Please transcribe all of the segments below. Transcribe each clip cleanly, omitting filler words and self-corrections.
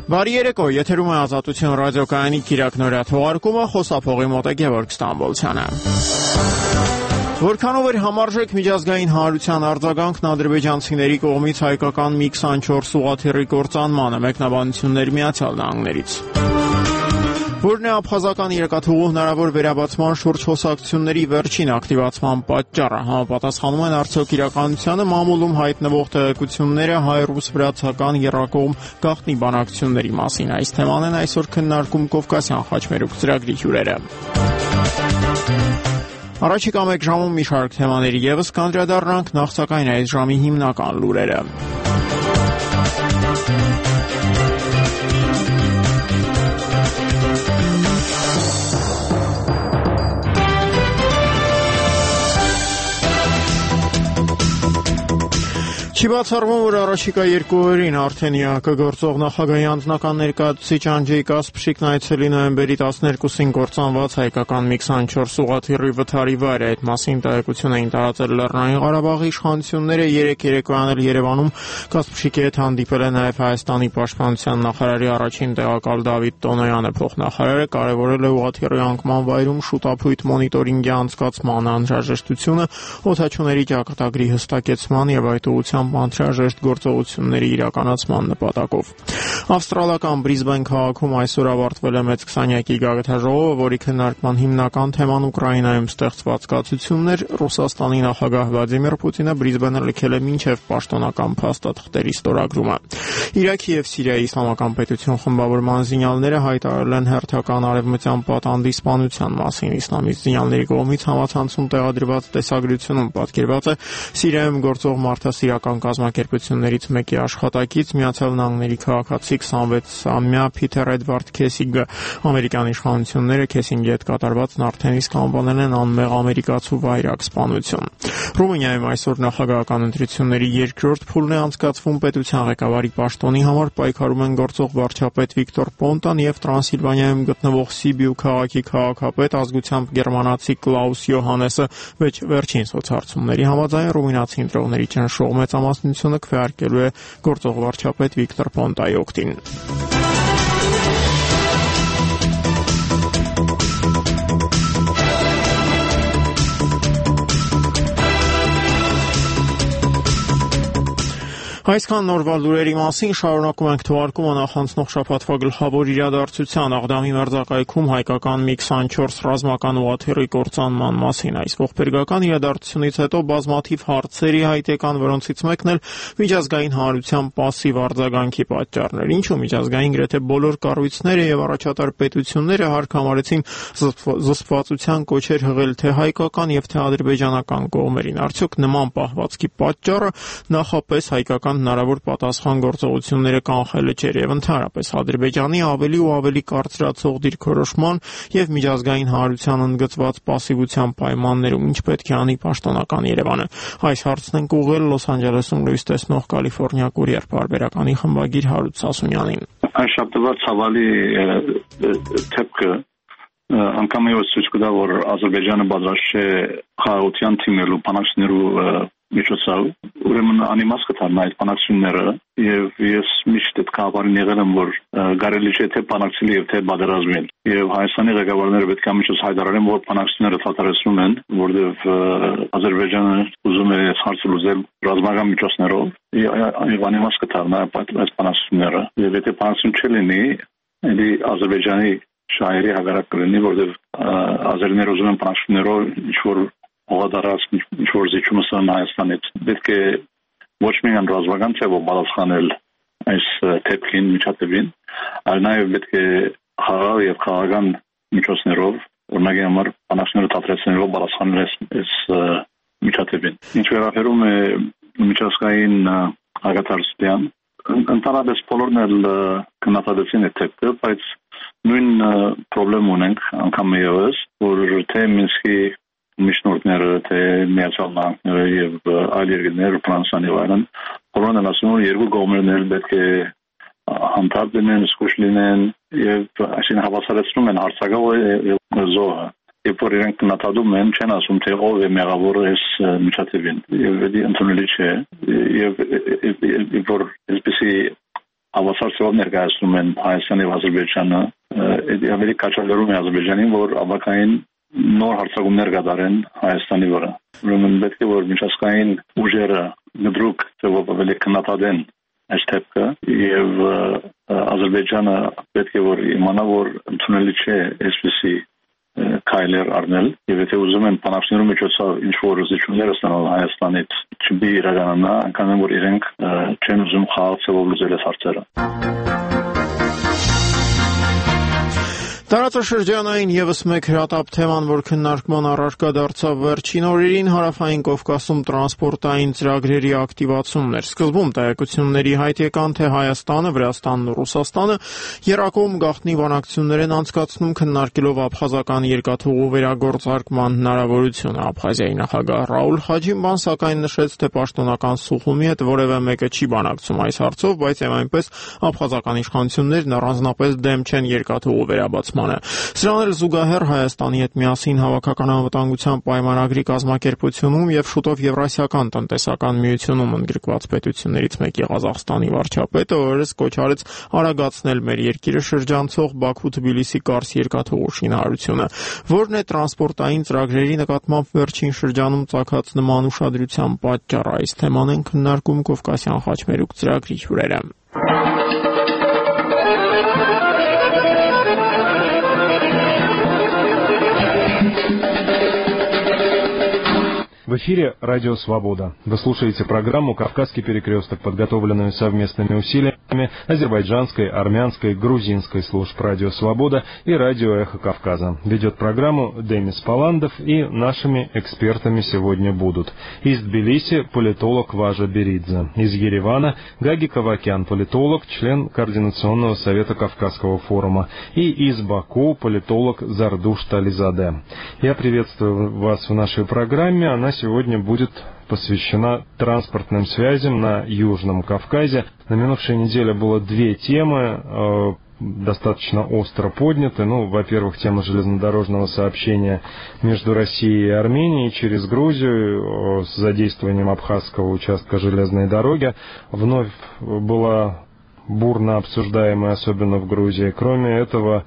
Բարի երեկո, եթերում է Ազատություն ռադիոկայանի կիրակնօրյա թողարկումը, խոսափողի մոտ է Գևորգ Ստամբոլցյանը։ Որքանով էր համարժեք միջազգային հանրության արձագանքն ադրբեջանցիների կողմից հայկական MiG-24 ուղղաթիռի կործանմանը, մեկնաբանություններ Միացյալ Նահանգներից։ Որն է աբխազական երկաթուղու հնարավոր վերաբացման շուրջ խոսակցությունների վերջին ակտիվացման պատճառը, համապատասխանում են արդյոք իրականությանը մամուլում հայտնվող տեղեկությունները հայ-ռուս-վրացական եռակողմ գաղտնի բանակցությունների մասին։ Այս թեման են այսօր քննարկում Կովկասյան խաչմերուկ ծրագրի հյուրերը։ Առաջիկա մեկ ժամում մի շարք թեմաների ևս կանդրադառնանք, նախ սակայն այս ժամի հիմնական լուրերը։ Չի բացառվում, որ առաջիկա երկու օրերին արդեն կգործող նախագահի անձնական ներկայացուցիչ Անջեյ Կասպշիկն այցելի նոյեմբերի 12-ին կործանված հայկական MiG-24 ուղղաթիռի վթարի վայր է։ Այդ մասին տեղեկություն էին տարածել Լեռնային Ղարաբաղի իշխանությունները երեկոյան էլ Երևանում Կասպշիկի հետ հանդիպել է նաև Հայաստանի պաշտպանության նախարարի առաջին տեղակալ Դավիթ Տոնոյանը։ Փոխնախարարը կարևորել է ուղղաթիռի անկման վայրում շուտափույթ մոնիտորինգի անցկացման անհրաժեշտությունը, օդաչուների ճակատագրի հստակեցման եւ այդ ուղղությամբ անհրաժեշտ գործողությունների իրականացման նպատակով։ Ավստրալիական Բրիզբեն քաղաքում այսօր ավարտվել է մեծ քսանյակի գագաթաժողովը, որի քննարկման հիմնական թեման Ուկրաինայում ստեղծված կացություններ։ Ռուսաստանի նախագահ Վլադիմիր Պուտինը Բրիզբենը լքել է մինչև պաշտոնական փաստաթղթերի ստորագրումը։ Իրաքի եւ Սիրիայի իսլամական պետություն խմբավորման զինյալները հայտարարել են հերթական արևմտյան պատանդի սպանության մասին։ Իսլամիստ զինյալների կողմից համացանցում տեղադրված տեսագրությունում պատկերված է Սիրիայում գործող մարդասիրական կազմակերպություններից մեկի աշխատակից Միացյալ Նահանգների քաղաքացի 26-ամյա Փիթեր Էդվարդ Քեսինգը։ Ամերիկյան իշխանությունները Քեսինգի հետ կատարվածն արդեն իսկ անվանել են անմեղ ամերիկացու վայրագ սպանություն։ Ռումինիայում այսօր նախագահական ընտրությունների երկրորդ փուլն է անցկացվում։ Պետության ղեկավարի պաշտոնի համար պայքարում են գործող վարչապետ Վիկտոր Պոնտան եւ Տրանսիլվանիայում գտնվող Սիբիու քաղաքի քաղաքապետ ազգությամբ գերմանացի Կլաուս Յոհանեսը։ Վերջին սոցհարցումների համաձայն ռումինացի ընտրողների ճնշող մեծամասնությունը քվեարկելու է գործող վարչապետ Վիկտոր Պոնտայի օգտին։ Այսքան նորվա լուրերի մասին շարունակում ենք թողարկումը նախանցնող շաբաթվա գլխավոր իրադարձության Աղդամի մերձակայքում հայկական MiG-24 ռազմական ուղղաթիռի կործանման մասին։ Այս ողբերգական իրադարձությունից հետո բազմաթիվ հարցերի հայտ եկան, որոնցից մեկն էլ միջազգային հանրության պասիվ արձագանքի պատճառն էր։ Ինչու միջազգային գրեթե բոլոր կառույցները եւ առաջատար պետությունները հարկ համարեցին զսպվածության կոչեր հղել թե հայկական եւ թե ադրբեջանական կողմերին։ Արդյոք նման պահվածքի պատճառը նախապես հայկական հնարավոր պատասխան գործողությունները կանխելը չէր եւ ընդհանրապես Ադրբեջանի ավելի ու ավելի կարծրացող դիրքորոշման եւ միջազգային հանրության ընդգծված պասիվության պայմաններում ինչ պետք է անի պաշտոնական Երևանը։ Այս հարցն ենք ուղղել Լոս Անջելեսում լույս տեսնող Կալիֆոռնիա Կուրիեր պարբերականի խմբագիր Հարութ Սասունյանին։ Այս շաբթվա ցավալի թեփքը անգամ եւս ցույց կտա, որ Ադրբեջանը պատրաստ է խաղաղության թիմելու բանակցություններու միջոցով, ուրեմն անիմաց կդառնա այդ բանակցությունները եւ ես միշտ այդ կապարին եղել եմ, որ կարելի չէ թե բանակցել եւ թե պատերազմել եւ Հայաստանի ղեկավարները պետք է միջոց հայտարարեն, որ բանակցությունները թաթարեցնում են, որովհետեւ Ադրբեջանը ուզում է հարցը լուծել ռազմական միջոցներով եւ անիմաց կդառնա այդ բանակցությունները եւ եթե բանակցություն չլինի, ելի Ադրբեջանի շահերի հակառակ կլինի, որովհետեւ ազերիները ուզում են բանակցություններով ինչ-որ հողադարած ինչ-որ զիջումը սան Հայաստանից։ Պետք է ոչ միայն ռազմական թեւով պատասխանել այս թեփքին միջատևին, այլ նաև պետք է խաղաղ եւ քաղաքական միջոցներով, օրինակ համար բանակցությունները թատրեցնելով պատասխանել այս միջատևին։ Ինչ վերաբերում է միջազգային հակատարության, ընդհանրապես բոլորն էլ կնկատեցին այդ թեփքը, բայց նույն խնդրեմ ունենք անգամ եւս, որ թե Մինսկի միջնորդները, թե Միացյալ Նահանգները եւ այլ երկրներ, Ֆրանսիան եւ այլն, բոլորն են ասում, որ երկու կողմերն պետք է հանդարտ լինեն, զգուշ լինեն եւ այսին հավասարեցնում են հարցակողը եւ զոհը։ Երբ որ իրենք նկատում են, չեն ասում թե ով է մեղավորը այս միջատևին եւ դա ընդունելի չէ եւ որ այսպեսի հավասար տեսքով ներկայացնում են Հայաստանի եւ Ադրբեջանը, ավելի կաչալերում է Ադրբեջանին, որ ավակային նոր հարձակումներ կատարեն Հայաստանի վրա։ Ուրեմն պետք է որ միջազգային ուժերը դրուկ ծավալ ավելի քննադատեն այս դեպքը եւ Ադրբեջանը պետք է որ իմանա որ ընդունելի չէ այսպիսի քայլեր առնել եւ եթե ուզում են բանակցությունների միջոցով ինչ որ զիջումներ ստանալ Հայաստանից չբի իրականանա անկամ որ իրենք չեն ուզում խաղալ ծավալ լուծել այս հարցերը։ Տարածաշրջանային եւս մեկ հրատապ թեման, որ քննարկման առարկա դարձավ վերջին օրերին, Հարավային Կովկասում տրանսպորտային ծրագրերի ակտիվացումն էր։ Սկզբում տեղեկությունների հայտ եկան, թե Հայաստանը, Վրաստանն ու Ռուսաստանը եռակողմ գաղտնի բանակցություններ են անցկացնում քննարկելով աբխազական երկաթուղու վերագործարկման հնարավորությունը։ Աբխազիայի նախագահ Ռաուլ Խաջիմբան սակայն նշեց, թե պաշտոնական Սուխումի հետ որևէ մեկը չի բանակցում այս հարցով, բայց եւ այնպես աբխազական իշխանություններն առանձնապես դեմ չեն երկաթուղու վերաբացմանը։ Սրան էլ զուգահեռ Հայաստանի հետ միասին հավաքական անվտանգության պայմանագրի կազմակերպությունում եւ շուտով Եվրասիական տնտեսական միությունում ընդգրկված պետություններից մեկի Ղազախստանի վարչապետը օրերս կոչ արեց արագացնել մեր երկիրը շրջանցող Բաքու-Թբիլիսի Կարս երկաթուղու շինարարությունը, որն է տրանսպորտային ծրագրերի նկատմամբ վերջին շրջանում ծագած նման ուշադրության պատճառը։ Այս թեման են քննարկում Կովկասյան խաչմերուկ ծրագրի հյուրերը։ В эфире «Радио Свобода». Вы слушаете программу «Кавказский перекресток», подготовленную совместными усилиями азербайджанской, армянской, грузинской служб «Радио Свобода» и «Радио Эхо Кавказа». Ведет программу Демис Паландов, и нашими экспертами сегодня будут: из Тбилиси политолог Важа Беридзе, из Еревана Гаги Кавакян, политолог, член Координационного совета Кавказского форума, и из Баку политолог Зардуш Тализаде. Я приветствую вас в нашей программе. Она сегодня будет посвящена транспортным связям на Южном Кавказе. На минувшей неделе было две темы, достаточно остро подняты. Во-первых, тема железнодорожного сообщения между Россией и Арменией через Грузию с задействованием абхазского участка железной дороги вновь была бурно обсуждаемая, особенно в Грузии. Кроме этого,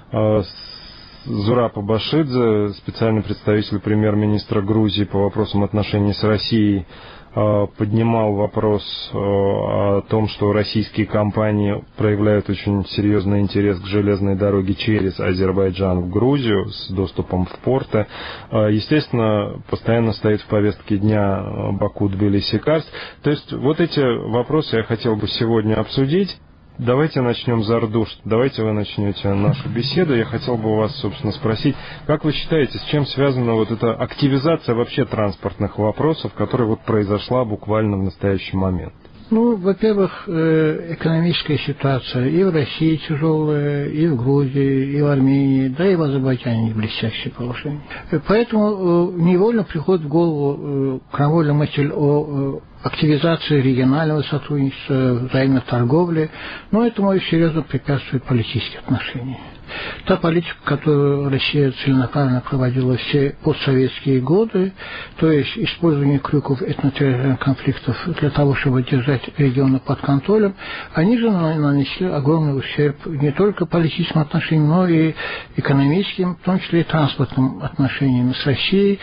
Зураб Абашидзе, специальный представитель премьер-министра Грузии по вопросам отношений с Россией, поднимал вопрос о том, что российские компании проявляют очень серьезный интерес к железной дороге через Азербайджан в Грузию с доступом в порты. Естественно, постоянно стоит в повестке дня Баку-Тбилиси-Карс. То есть вот эти вопросы я хотел бы сегодня обсудить. Давайте начнем, Зардуш. Давайте вы начнете нашу беседу. Я хотел бы у вас, собственно, спросить, как вы считаете, с чем связана вот эта активизация вообще транспортных вопросов, которая произошла буквально в настоящий момент? Во-первых, экономическая ситуация и в России тяжелая, и в Грузии, и в Армении, да и в Азербайджане блестящее положение. Поэтому невольно приходит в голову крамольная мысль о активизации регионального сотрудничества, взаимной торговли, но этому серьезно препятствуют политические отношения. Та политика, которую Россия целенаправленно проводила все постсоветские годы, то есть использование крюков этнотерриториальных конфликтов для того, чтобы держать регионы под контролем, они же нанесли огромный ущерб не только политическим отношениям, но и экономическим, в том числе и транспортным отношениям с Россией.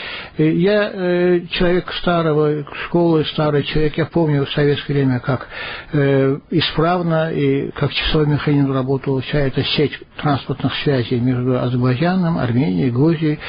Я человек старого школы, старый человек, я помню в советское время, как исправно и как часовой механизм работала вся эта сеть транспортных связей между Азербайджаном, Арменией, Грузией.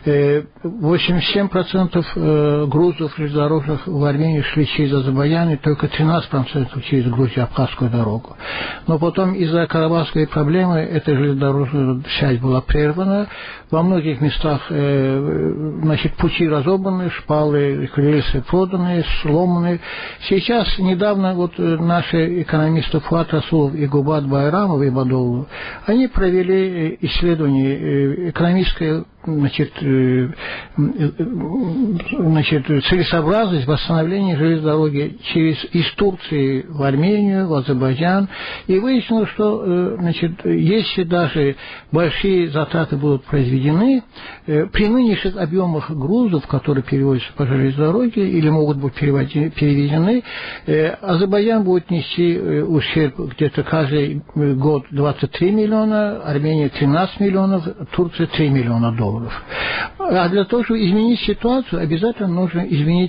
87% грузов железнодорожных в Армении шли через Азербайджан, и только 13% через Грузию, Абхазскую дорогу. Но потом из-за карабахской проблемы эта железнодорожная связь была прервана. Во многих местах пути разобраны, шпалы, рельсы проданы, сломаны. Сейчас, недавно, наши экономисты Фуат Расулов и Губат Байрамов и Бадолу, они провели исследование экономическое целесообразность восстановления железной дороги из Турции в Армению, в Азербайджан. И выяснилось, что если даже большие затраты будут произведены, при нынешних объемах грузов, которые перевозятся по железной дороге или могут быть переведены, Азербайджан будет нести ущерб где-то каждый год 23 миллиона, Армения 13 миллионов, Турция 3 миллиона долларов. А для того, чтобы изменить ситуацию, обязательно нужно изменить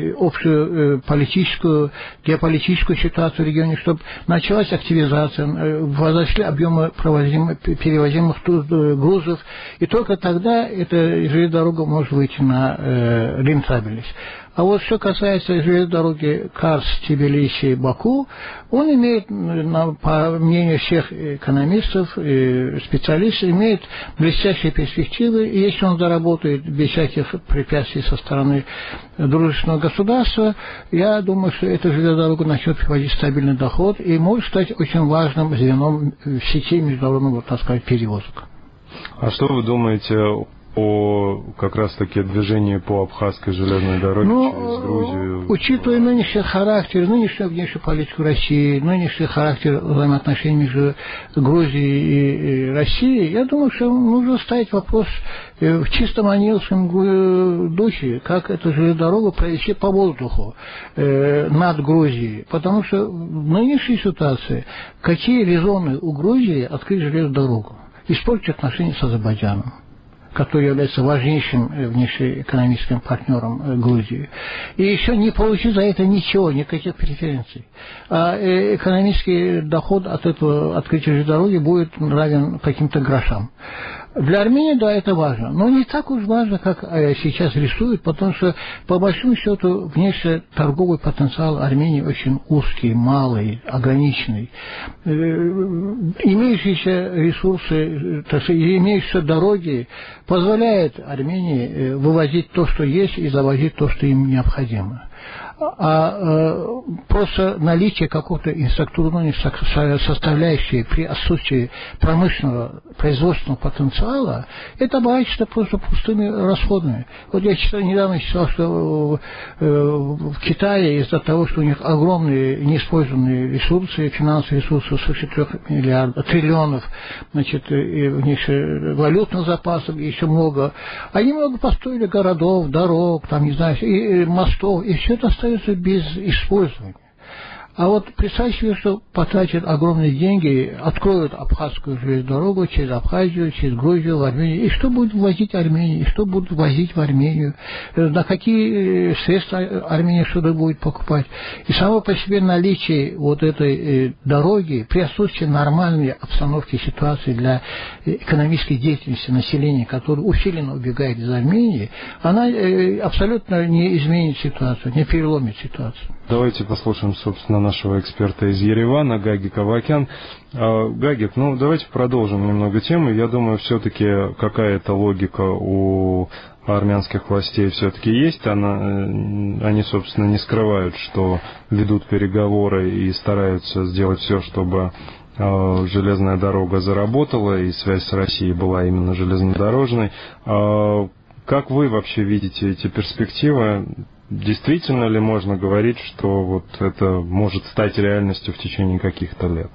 общую политическую, геополитическую ситуацию в регионе, чтобы началась активизация, возросли объемы перевозимых грузов, и только тогда эта железная дорога может выйти на рентабельность. А вот что касается железной дороги Карс, Тбилиси, Баку, он имеет, по мнению всех экономистов, специалистов, имеет блестящие перспективы, и если он заработает без всяких препятствий со стороны дружественного государства, я думаю, что эта железная дорога начнет приводить стабильный доход и может стать очень важным звеном в сети международного, так сказать, перевозок. А что вы думаете о как раз-таки движении по Абхазской железной дороге через Грузию? Учитывая нынешний характер, нынешнюю внешнюю политику России, нынешний характер взаимоотношений между Грузией и Россией, я думаю, что нужно ставить вопрос в чисто маниловском духе, как эту железную дорогу провести по воздуху над Грузией. Потому что в нынешней ситуации какие резоны у Грузии открыть железную дорогу? Испортить отношения с Азербайджаном, который является важнейшим внешнеэкономическим партнером Грузии. И еще не получить за это ничего, никаких преференций. А экономический доход от этого открытия железной дороги будет равен каким-то грошам. Для Армении, да, это важно, но не так уж важно, как сейчас рисуют, потому что, по большому счету, внешнеторговый потенциал Армении очень узкий, малый, ограниченный. Имеющиеся ресурсы, имеющиеся дороги позволяют Армении вывозить то, что есть, и завозить то, что им необходимо. А просто наличие какого-то инфраструктурной составляющей при отсутствии промышленного производственного потенциала, это оборачивается просто пустыми расходами. Вот я недавно читал, что в Китае из-за того, что у них огромные неиспользованные ресурсы, финансовые ресурсы, свыше 3 триллионов, у них валютных запасов и еще много, они много построили городов, дорог, там, не знаю, и мостов, и все это остается без использования. А вот представьте себе, что потратят огромные деньги, откроют Абхазскую железную дорогу через Абхазию, через Грузию, в Армению. И что будет возить Армения? И что будут возить в Армению? На какие средства Армения что-то будет покупать? И само по себе наличие вот этой дороги при отсутствии нормальной обстановки ситуации для экономической деятельности населения, которое усиленно убегает из Армении, она абсолютно не изменит ситуацию, не переломит ситуацию. Давайте послушаем, собственно, нашего эксперта из Еревана, Гагик Авакян. Гагик, давайте продолжим немного тему. Я думаю, все-таки какая-то логика у армянских властей все-таки есть. Они, собственно, не скрывают, что ведут переговоры и стараются сделать все, чтобы железная дорога заработала, и связь с Россией была именно железнодорожной. Как вы вообще видите эти перспективы? Действительно ли можно говорить, что вот это может стать реальностью в течение каких-то лет?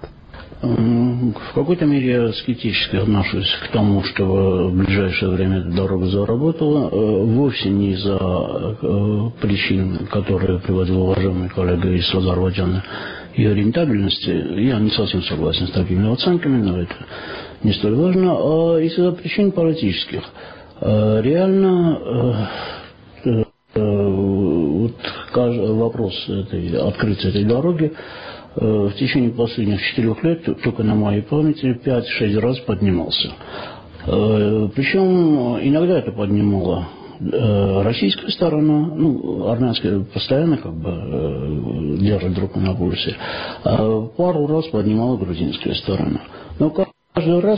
В какой-то мере я скептически отношусь к тому, что в ближайшее время эта дорога заработала. Вовсе не из-за причин, которые приводил уважаемый коллега из Азербайджана, ее рентабельности. Я не совсем согласен с такими оценками, но это не столь важно. А из-за причин политических. Реально... Вот вопрос открытия этой дороги в течение последних 4 лет, только на моей памяти, 5-6 раз поднимался. Причем иногда это поднимала российская сторона, армянская постоянно держит руку на пульсе, а пару раз поднимала грузинская сторона. Но каждый раз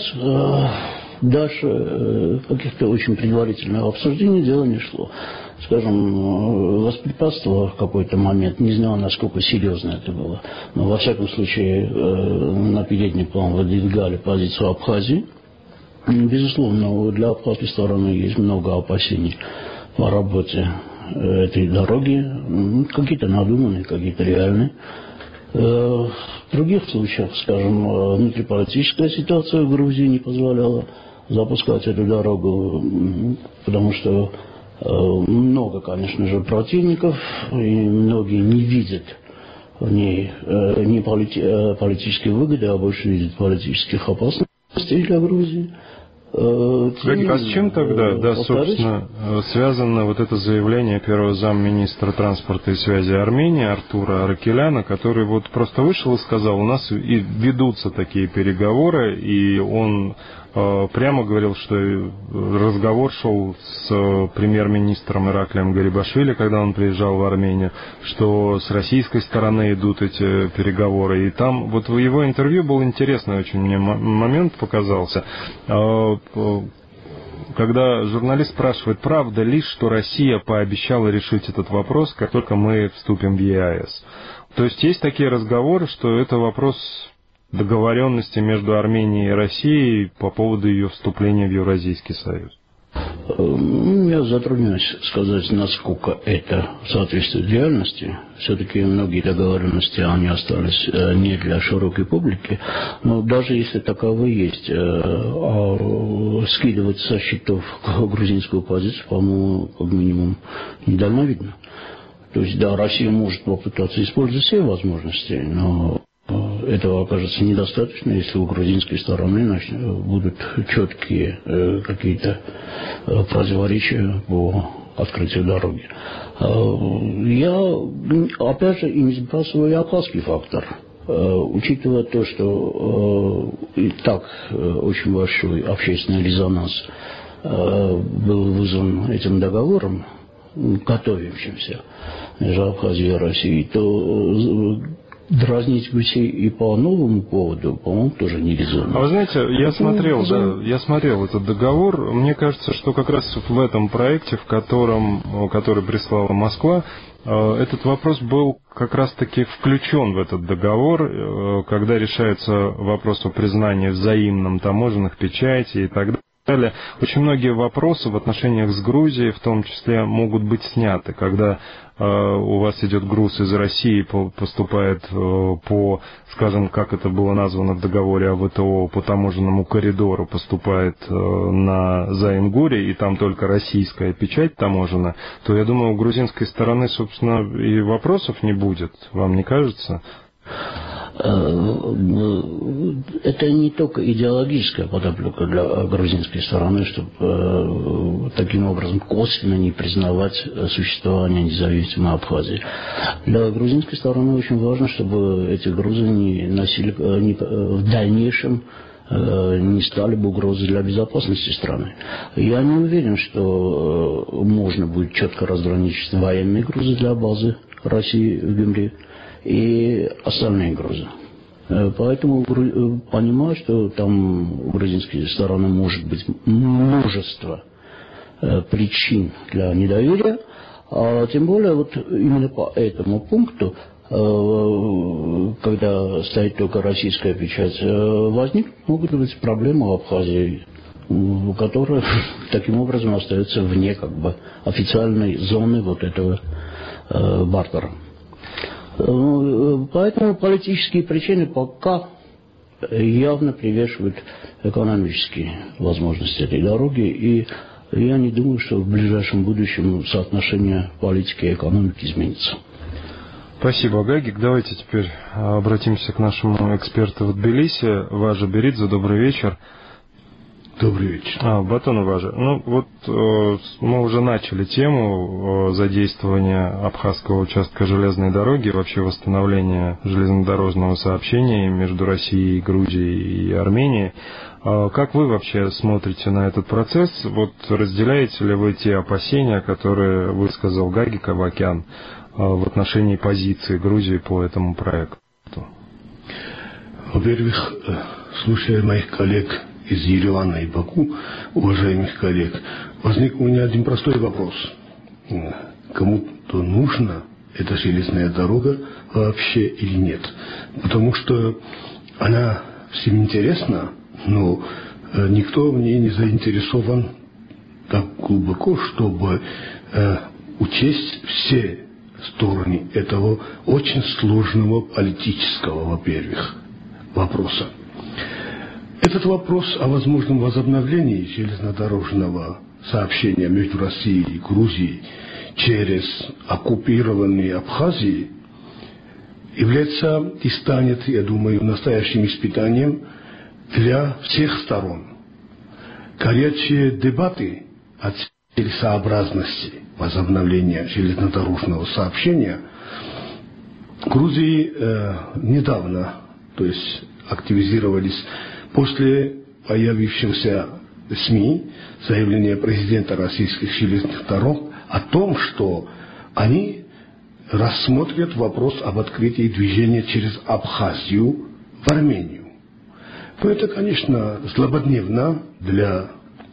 дальше каких-то очень предварительных обсуждений дело не шло. Скажем, воспрепятствовало в какой-то момент, не знаю, насколько серьезно это было, но во всяком случае на передний план выдвигали позицию Абхазии, Безусловно, для абхазской стороны есть много опасений по работе этой дороги. Какие-то надуманные, какие-то реальные. В других случаях, скажем, внутриполитическая ситуация в Грузии не позволяла запускать эту дорогу, потому что много, конечно же, противников, и многие не видят в ней не политические выгоды, а больше видят политических опасностей для Грузии. А с чем тогда, собственно, связано вот это заявление первого замминистра транспорта и связи Армении Артура Аракеляна, который вот просто вышел и сказал, у нас и ведутся такие переговоры, и он прямо говорил, что разговор шел с премьер-министром Ираклием Гарибашвили, когда он приезжал в Армению, что с российской стороны идут эти переговоры. И там вот в его интервью был интересный очень мне момент показался, когда журналист спрашивает, правда ли, что Россия пообещала решить этот вопрос, как только мы вступим в ЕАЭС. То есть такие разговоры, что это вопрос договоренности между Арменией и Россией по поводу ее вступления в Евразийский союз. Я затрудняюсь сказать, насколько это соответствует реальности. Все-таки многие договоренности, они остались не для широкой публики. Но даже если таковые есть, скидывать со счетов грузинскую позицию, по-моему, как минимум недальновидно. То есть, да, Россия может попытаться использовать все возможности, но этого окажется недостаточно, если у грузинской стороны будут четкие какие-то противоречия по открытию дороги. Я, опять же, и не сбрасываю абхазский фактор. Учитывая то, что и так очень большой общественный резонанс был вызван этим договором, готовящимся между Абхазией и Россией, то дразнить гусей и по новому поводу, по-моему, тоже не резонно. А вы знаете, я смотрел этот договор. Мне кажется, что как раз в этом проекте, который прислала Москва, этот вопрос был как раз-таки включен в этот договор, когда решается вопрос о признании взаимном таможенных печатей и так далее. Очень многие вопросы в отношениях с Грузией, в том числе, могут быть сняты, когда у вас идет груз из России, поступает по, скажем, как это было названо в договоре о ВТО, по таможенному коридору поступает на Заингуре, и там только российская печать таможенная, то, я думаю, у грузинской стороны, собственно, и вопросов не будет, вам не кажется? Это не только идеологическая подоплека для грузинской стороны, чтобы таким образом косвенно не признавать существование независимой Абхазии. Для грузинской стороны очень важно, чтобы эти грузы в дальнейшем не стали бы угрозой для безопасности страны. Я не уверен, что можно будет четко разграничить военные грузы для базы России в Гюмри и остальные грузы. Поэтому понимаю, что там у грузинской стороны может быть множество причин для недоверия, а тем более вот именно по этому пункту, когда стоит только российская печать, могут быть проблемы в Абхазии, которая таким образом остается вне как бы официальной зоны вот этого бартера. Поэтому политические причины пока явно превешивают экономические возможности этой дороги, и я не думаю, что в ближайшем будущем соотношение политики и экономики изменится. Спасибо, Гагик. Давайте теперь обратимся к нашему эксперту в Тбилиси. Важа Беридзе, добрый вечер. Добрый вечер. Батон Важа. Ну вот мы уже начали тему задействования абхазского участка железной дороги, вообще восстановления железнодорожного сообщения между Россией, Грузией и Арменией. Как вы вообще смотрите на этот процесс? Вот разделяете ли вы те опасения, которые высказал Гагик Авакян в отношении позиции Грузии по этому проекту? Во-первых, слушая моих коллег из Еревана и Баку, уважаемых коллег, возник у меня один простой вопрос. Кому-то нужна эта железная дорога вообще или нет? Потому что она всем интересна, но никто в ней не заинтересован так глубоко, чтобы учесть все стороны этого очень сложного политического, во-первых, вопроса. Этот вопрос о возможном возобновлении железнодорожного сообщения между Россией и Грузией через оккупированные Абхазии является и станет, я думаю, настоящим испытанием для всех сторон. Горячие дебаты о целесообразности возобновления железнодорожного сообщения в Грузии недавно, то есть активизировались после появившегося в СМИ заявления президента российских железных дорог о том, что они рассмотрят вопрос об открытии движения через Абхазию в Армению. Но это, конечно, злободневно для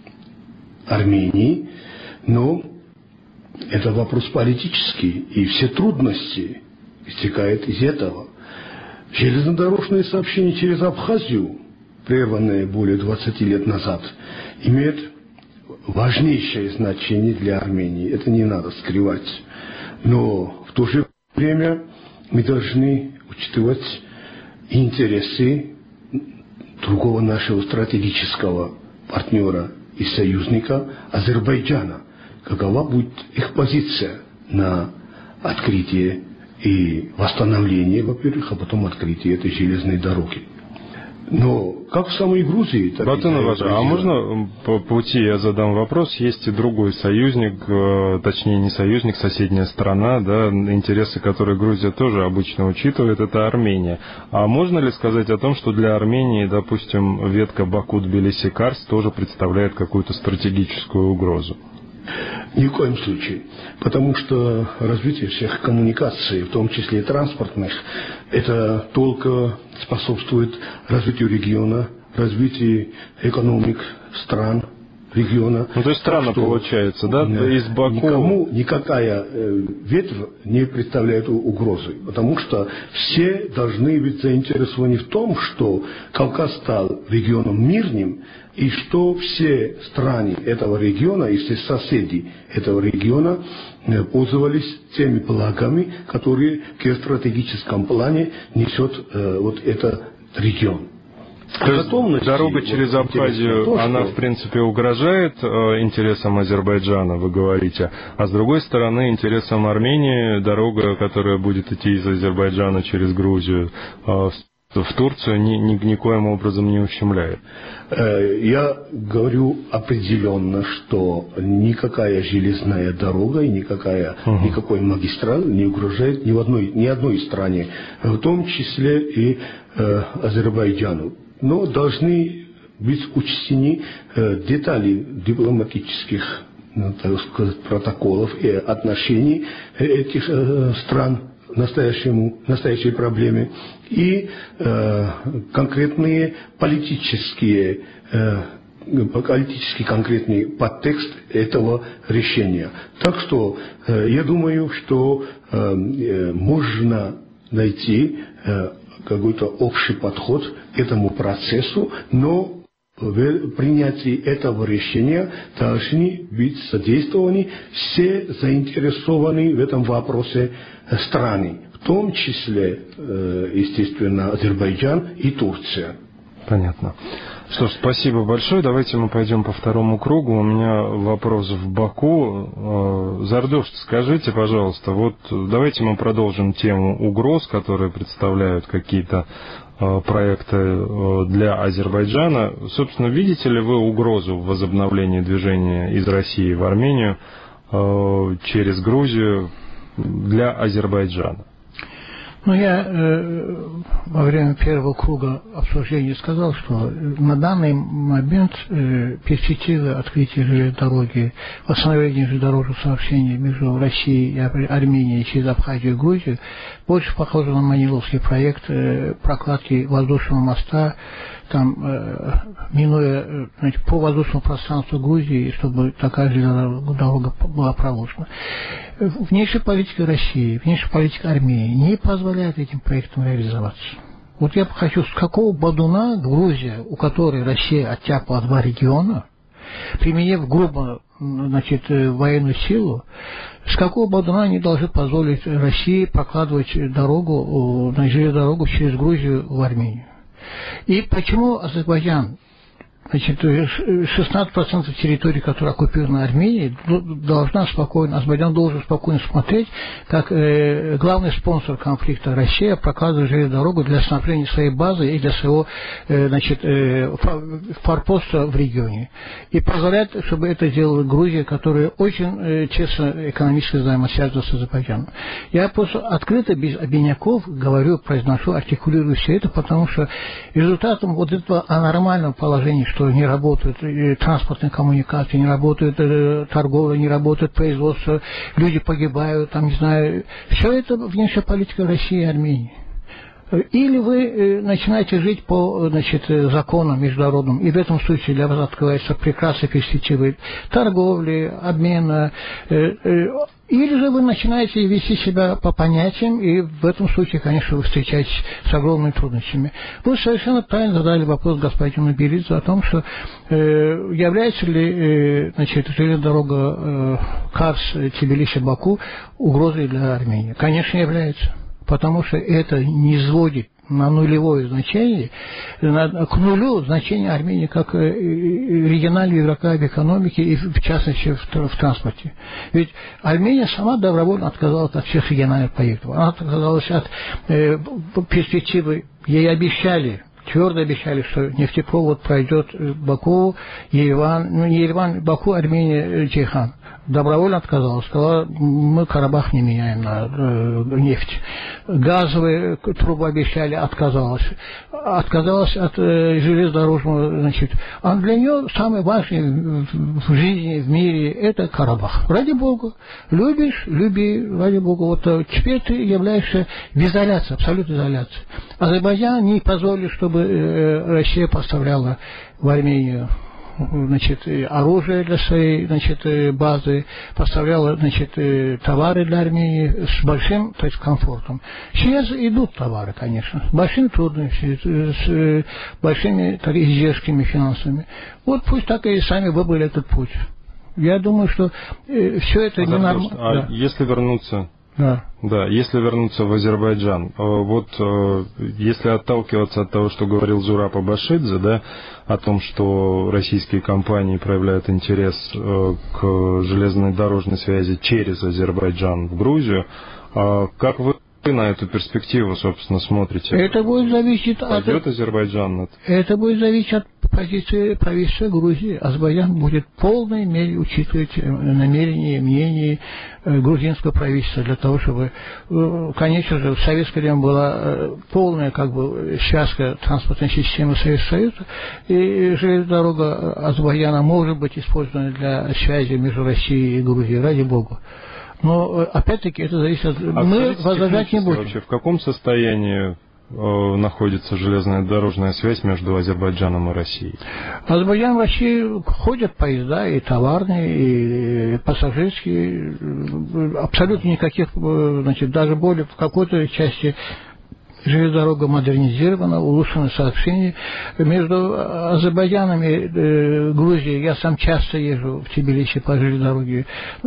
Армении, но это вопрос политический, и все трудности истекают из этого. Железнодорожное сообщение через Абхазию, прерванное более 20 лет назад, имеет важнейшее значение для Армении. Это не надо скрывать. Но в то же время мы должны учитывать интересы другого нашего стратегического партнера и союзника Азербайджана. Какова будет их позиция на открытие и восстановление, во-первых, а потом открытие этой железной дороги. Но как в самой Грузии... Батон Иванович, а можно по пути я задам вопрос? Есть и другой союзник, точнее не союзник, соседняя страна, да, интересы которой Грузия тоже обычно учитывает, это Армения. А можно ли сказать о том, что для Армении, допустим, ветка Баку-Тбилиси-Карс тоже представляет какую-то стратегическую угрозу? Ни в коем случае. Потому что развитие всех коммуникаций, в том числе и транспортных, это только способствует развитию региона, развитию экономик стран региона. Ну, то есть странно получается, да? Из Баку... Никому никакая ветвь не представляет угрозы, потому что все должны быть заинтересованы в том, что Кавказ стал регионом мирным, и что все страны этого региона и все соседи этого региона пользовались теми благами, которые в геостратегическом плане несет вот этот регион. То есть дорога через Абхазию, она, в принципе, угрожает интересам Азербайджана, вы говорите, а с другой стороны, интересам Армении дорога, которая будет идти из Азербайджана через Грузию в Турцию, никоим образом не ущемляет. Я говорю определенно, что никакая железная дорога и никакой магистраль не угрожает ни одной стране, в том числе и Азербайджану. Но должны быть учтены детали дипломатических, так сказать, протоколов и отношений этих стран к настоящей проблеме и конкретные политический конкретный подтекст этого решения. Так что я думаю, что можно найти какой-то общий подход к этому процессу, но в принятии этого решения должны быть задействованы все заинтересованные в этом вопросе страны, в том числе, естественно, Азербайджан и Турция. Понятно. Что ж, спасибо большое. Давайте мы пойдем по второму кругу. У меня вопрос в Баку. Зардошт, скажите, пожалуйста, вот давайте мы продолжим тему угроз, которые представляют какие-то проекты для Азербайджана. Собственно, видите ли вы угрозу в возобновлении движения из России в Армению через Грузию для Азербайджана? Ну, я во время первого круга обсуждения сказал, что на данный момент перспективы открытия железной дороги, восстановления железнодорожных сообщений между Россией и Арменией через Абхазию и Грузию больше похожи на маниловский проект прокладки воздушного моста, там, минуя, значит, по воздушному пространству Грузии, чтобы такая железная дорога была проложена. Внешняя политика России, внешняя политика Армении не позволяет этим проектам реализоваться. Вот я хочу, с какого бодуна Грузия, у которой Россия оттяпала 2 региона, применив грубо, значит, военную силу, с какого бодуна они должны позволить России прокладывать дорогу, железную дорогу через Грузию в Армению? И почему Азербайджан, значит, 16% территории, которая оккупирована Арменией, Азербайджан должен спокойно смотреть, как главный спонсор конфликта Россия прокладывает железную дорогу для снабжения своей базы и для своего, значит, форпоста в регионе. И позволяет, чтобы это делала Грузия, которая очень честно экономически взаимосвязана с Азербайджаном. Я просто открыто, без обиняков говорю, произношу, артикулирую все это, потому что результатом вот этого анормального положения, что не работают транспортные коммуникации, не работает торговля, не работает производство, люди погибают, там, не знаю. Все это внешняя политика России и Армении. Или вы начинаете жить по, значит, законам международным, и в этом случае для вас открываются прекрасные перспективы торговли, обмена, или же вы начинаете вести себя по понятиям, и в этом случае, конечно, вы встречаетесь с огромными трудностями. Вы совершенно правильно задали вопрос господину Белидзе о том, что является ли, значит, железная дорога Карс-Тбилиси-Баку угрозой для Армении. Конечно, является. Потому что это не сводит на нулевое значение, к нулю значение Армении как регионального игрока в экономике и, в частности, в транспорте. Ведь Армения сама добровольно отказалась от всех региональных проектов. Она отказалась от перспективы. Ей обещали, твердо обещали, что нефтепровод пройдет Баку, Ереван, Баку, Армения, Джейхан. Добровольно отказалась, сказала, мы Карабах не меняем на нефть. Газовые трубы обещали, отказалась от железнодорожного, значит. А для нее самое важное в жизни, в мире, это Карабах. Ради Бога, любишь, люби, ради Бога. Вот теперь ты являешься в изоляции, абсолютной изоляции. Азербайджан не позволил, чтобы Россия поставляла в Армению, значит, оружие для своей, значит, базы, поставляла, значит, товары для Армении с большим, то есть, комфортом. Сейчас идут товары, конечно, с большими трудностями, с большими издержками финансовыми. Вот пусть так и сами выбрали этот путь. Я думаю, что все это ненормально. Да. Если вернуться... Да, если вернуться в Азербайджан, вот если отталкиваться от того, что говорил Зураб Абашидзе, да, о том, что российские компании проявляют интерес к железной дорожной связи через Азербайджан в Грузию, как вы на эту перспективу, собственно, смотрите? Это будет зависеть Пойдет Азербайджан? Это будет зависеть от позиции правительства Грузии. Азербайджан будет в полной мере учитывать намерения, мнения грузинского правительства для того, чтобы, конечно же, в советское время была полная, как бы, связка транспортной системы Советского Союза, и железная дорога Азербайджана может быть использована для связи между Россией и Грузией, ради Бога. Но, опять-таки, это зависит от... Мы возражать не будем. Вообще, в каком состоянии находится железная дорожная связь между Азербайджаном и Россией? Азербайджан, в России ходят поезда, и товарные, и пассажирские, абсолютно никаких, значит, даже более в какой-то части железная дорога модернизирована, улучшено сообщение. Между Азербайджаном и Грузией я сам часто езжу в Тбилиси по железной дороге.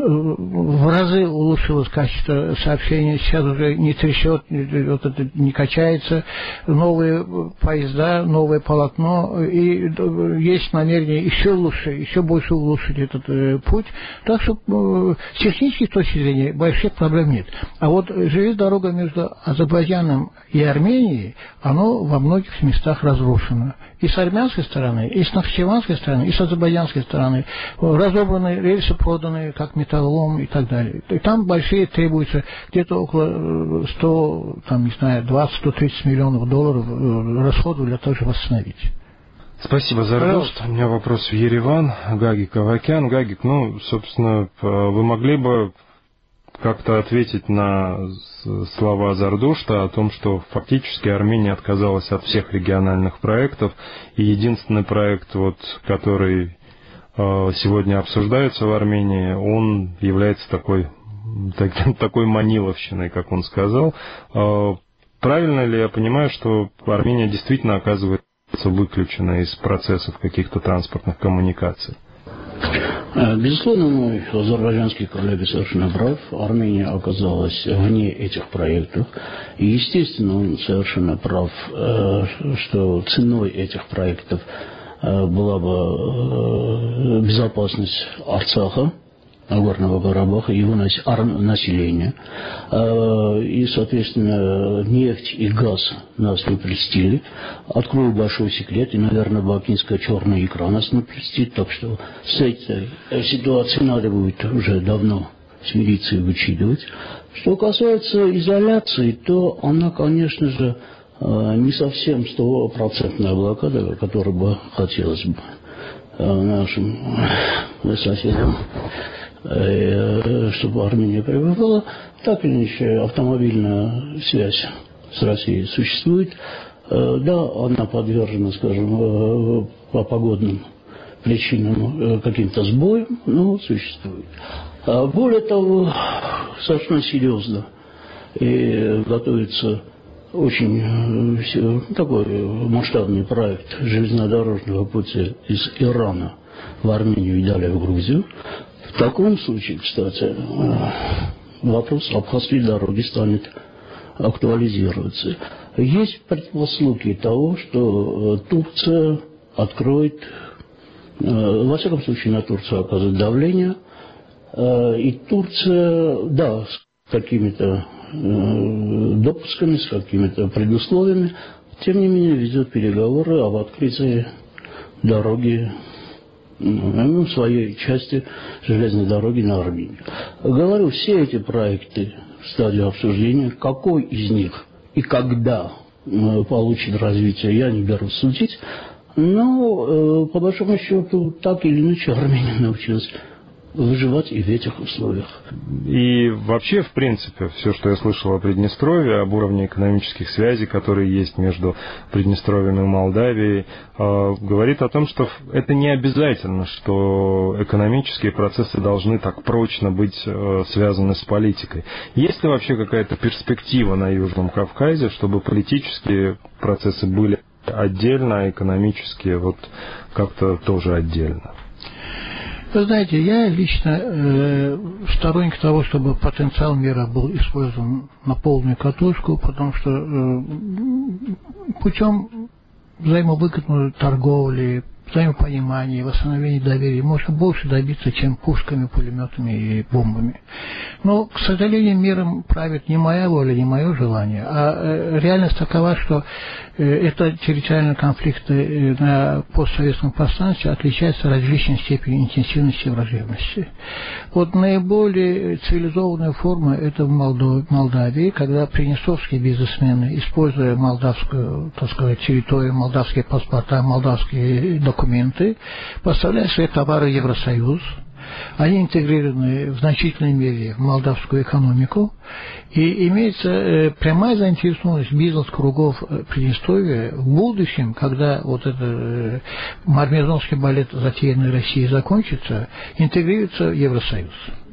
В разы улучшилось качество сообщения. Сейчас уже не трясет, вот это не качается. Новые поезда, новое полотно. И есть намерение еще лучше, еще больше улучшить этот путь. Так что с технической точки зрения больших проблем нет. А вот железная дорога между Азербайджаном и Армении, оно во многих местах разрушено. И с армянской стороны, и с нахчеванской стороны, и с азербайджанской стороны. Разобраны рельсы, проданы как металлолом и так далее. И там большие требуются где-то около 100, там, не знаю, 20-130 миллионов долларов расходов для того, чтобы восстановить. Спасибо, Зардошт. У меня вопрос в Ереван. Гагик Авакян. Гагик, собственно, вы могли бы как-то ответить на слова Зардошта о том, что фактически Армения отказалась от всех региональных проектов, и единственный проект, который сегодня обсуждается в Армении, он является такой маниловщиной, как он сказал. Правильно ли я понимаю, что Армения действительно оказывается выключена из процессов каких-то транспортных коммуникаций? Безусловно, мой азербайджанский коллега совершенно прав. Армения оказалась вне этих проектов. И, естественно, он совершенно прав, что ценой этих проектов была бы безопасность Арцаха, Нагорного Карабаха, его населения. И, соответственно, нефть и газ нас не прельстили. Открою большой секрет, и, наверное, бакинская черная икра нас не прельстит. Так что с этой ситуацией надо будет уже давно смириться и вычитывать. Что касается изоляции, то она, конечно же, не совсем стопроцентная блокада, которую бы хотелось бы нашим соседям, чтобы Армения пребывала. Так или иначе, автомобильная связь с Россией существует. Да, она подвержена, скажем, по погодным причинам каким-то сбоям, но существует. Более того, совершенно серьезно и готовится очень такой масштабный проект железнодорожного пути из Ирана в Армению и далее в Грузию. В таком случае, кстати, вопрос абхазской дороги станет актуализироваться. Есть предпосылки того, что Турция откроет, во всяком случае на Турцию оказывает давление, и Турция, да, с какими-то допусками, с какими-то предусловиями, тем не менее ведет переговоры об открытии дороги, своей части железной дороги на Армению. Говорю, все эти проекты в стадии обсуждения, какой из них и когда получит развитие, я не берусь судить, но по большому счету так или иначе Армения научилась выживать и в этих условиях. И вообще, в принципе, все, что я слышал о Приднестровье, об уровне экономических связей, которые есть между Приднестровьем и Молдавией, говорит о том, что это не обязательно, что экономические процессы должны так прочно быть связаны с политикой. Есть ли вообще какая-то перспектива на Южном Кавказе, чтобы политические процессы были отдельно, а экономические вот как-то тоже отдельно? Вы знаете, я лично сторонник того, чтобы потенциал мира был использован на полную катушку, потому что путем взаимовыгодной торговли, взаимопонимания, восстановления доверия можно больше добиться, чем пушками, пулеметами и бомбами. Но, к сожалению, миром правит не моя воля, не мое желание, а реальность такова, что это территориальные конфликты на постсоветском пространстве отличаются различной степенью интенсивности и враждебности. Вот наиболее цивилизованная форма – это в Молдавии, когда приднестровские бизнесмены, используя молдавскую, так сказать, территорию, молдавские паспорта, молдавские документы, поставляют свои товары в Евросоюз. Они интегрированы в значительной мере в молдавскую экономику, и имеется прямая заинтересованность бизнес-кругов Приднестровья в будущем, когда вот этот мармезонский балет, затеянный Россией, закончится, интегрируется в Евросоюз.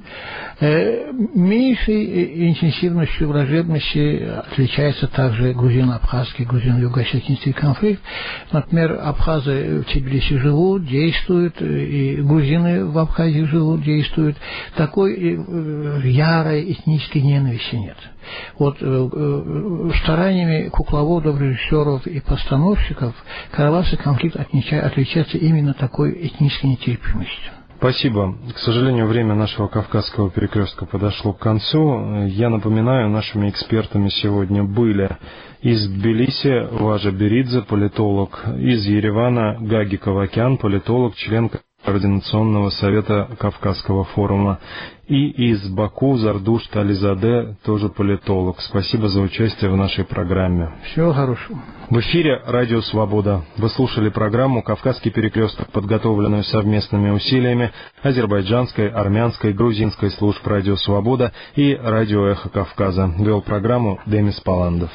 Меньшей интенсивностью враждебности отличается также грузино-абхазский, грузино-юго-осетинский конфликт. Например, абхазы в Тбилиси живут, действуют, и грузины в Абхазии живут, действуют. Такой ярой этнической ненависти нет. Вот стараниями кукловодов, режиссеров и постановщиков карабахский конфликт отличается именно такой этнической нетерпимостью. Спасибо. К сожалению, время нашего Кавказского перекрестка подошло к концу. Я напоминаю, нашими экспертами сегодня были из Тбилиси Важа Беридзе, политолог, из Еревана Гаги Кавакян, политолог, член Координационного совета Кавказского форума, и из Баку Зардуш Тализаде, тоже политолог. Спасибо за участие в нашей программе. Всего хорошего. В эфире Радио Свобода. Вы слушали программу «Кавказский перекресток», подготовленную совместными усилиями азербайджанской, армянской, грузинской служб Радио Свобода и Радио Эхо Кавказа. Вел программу Демис Паландов.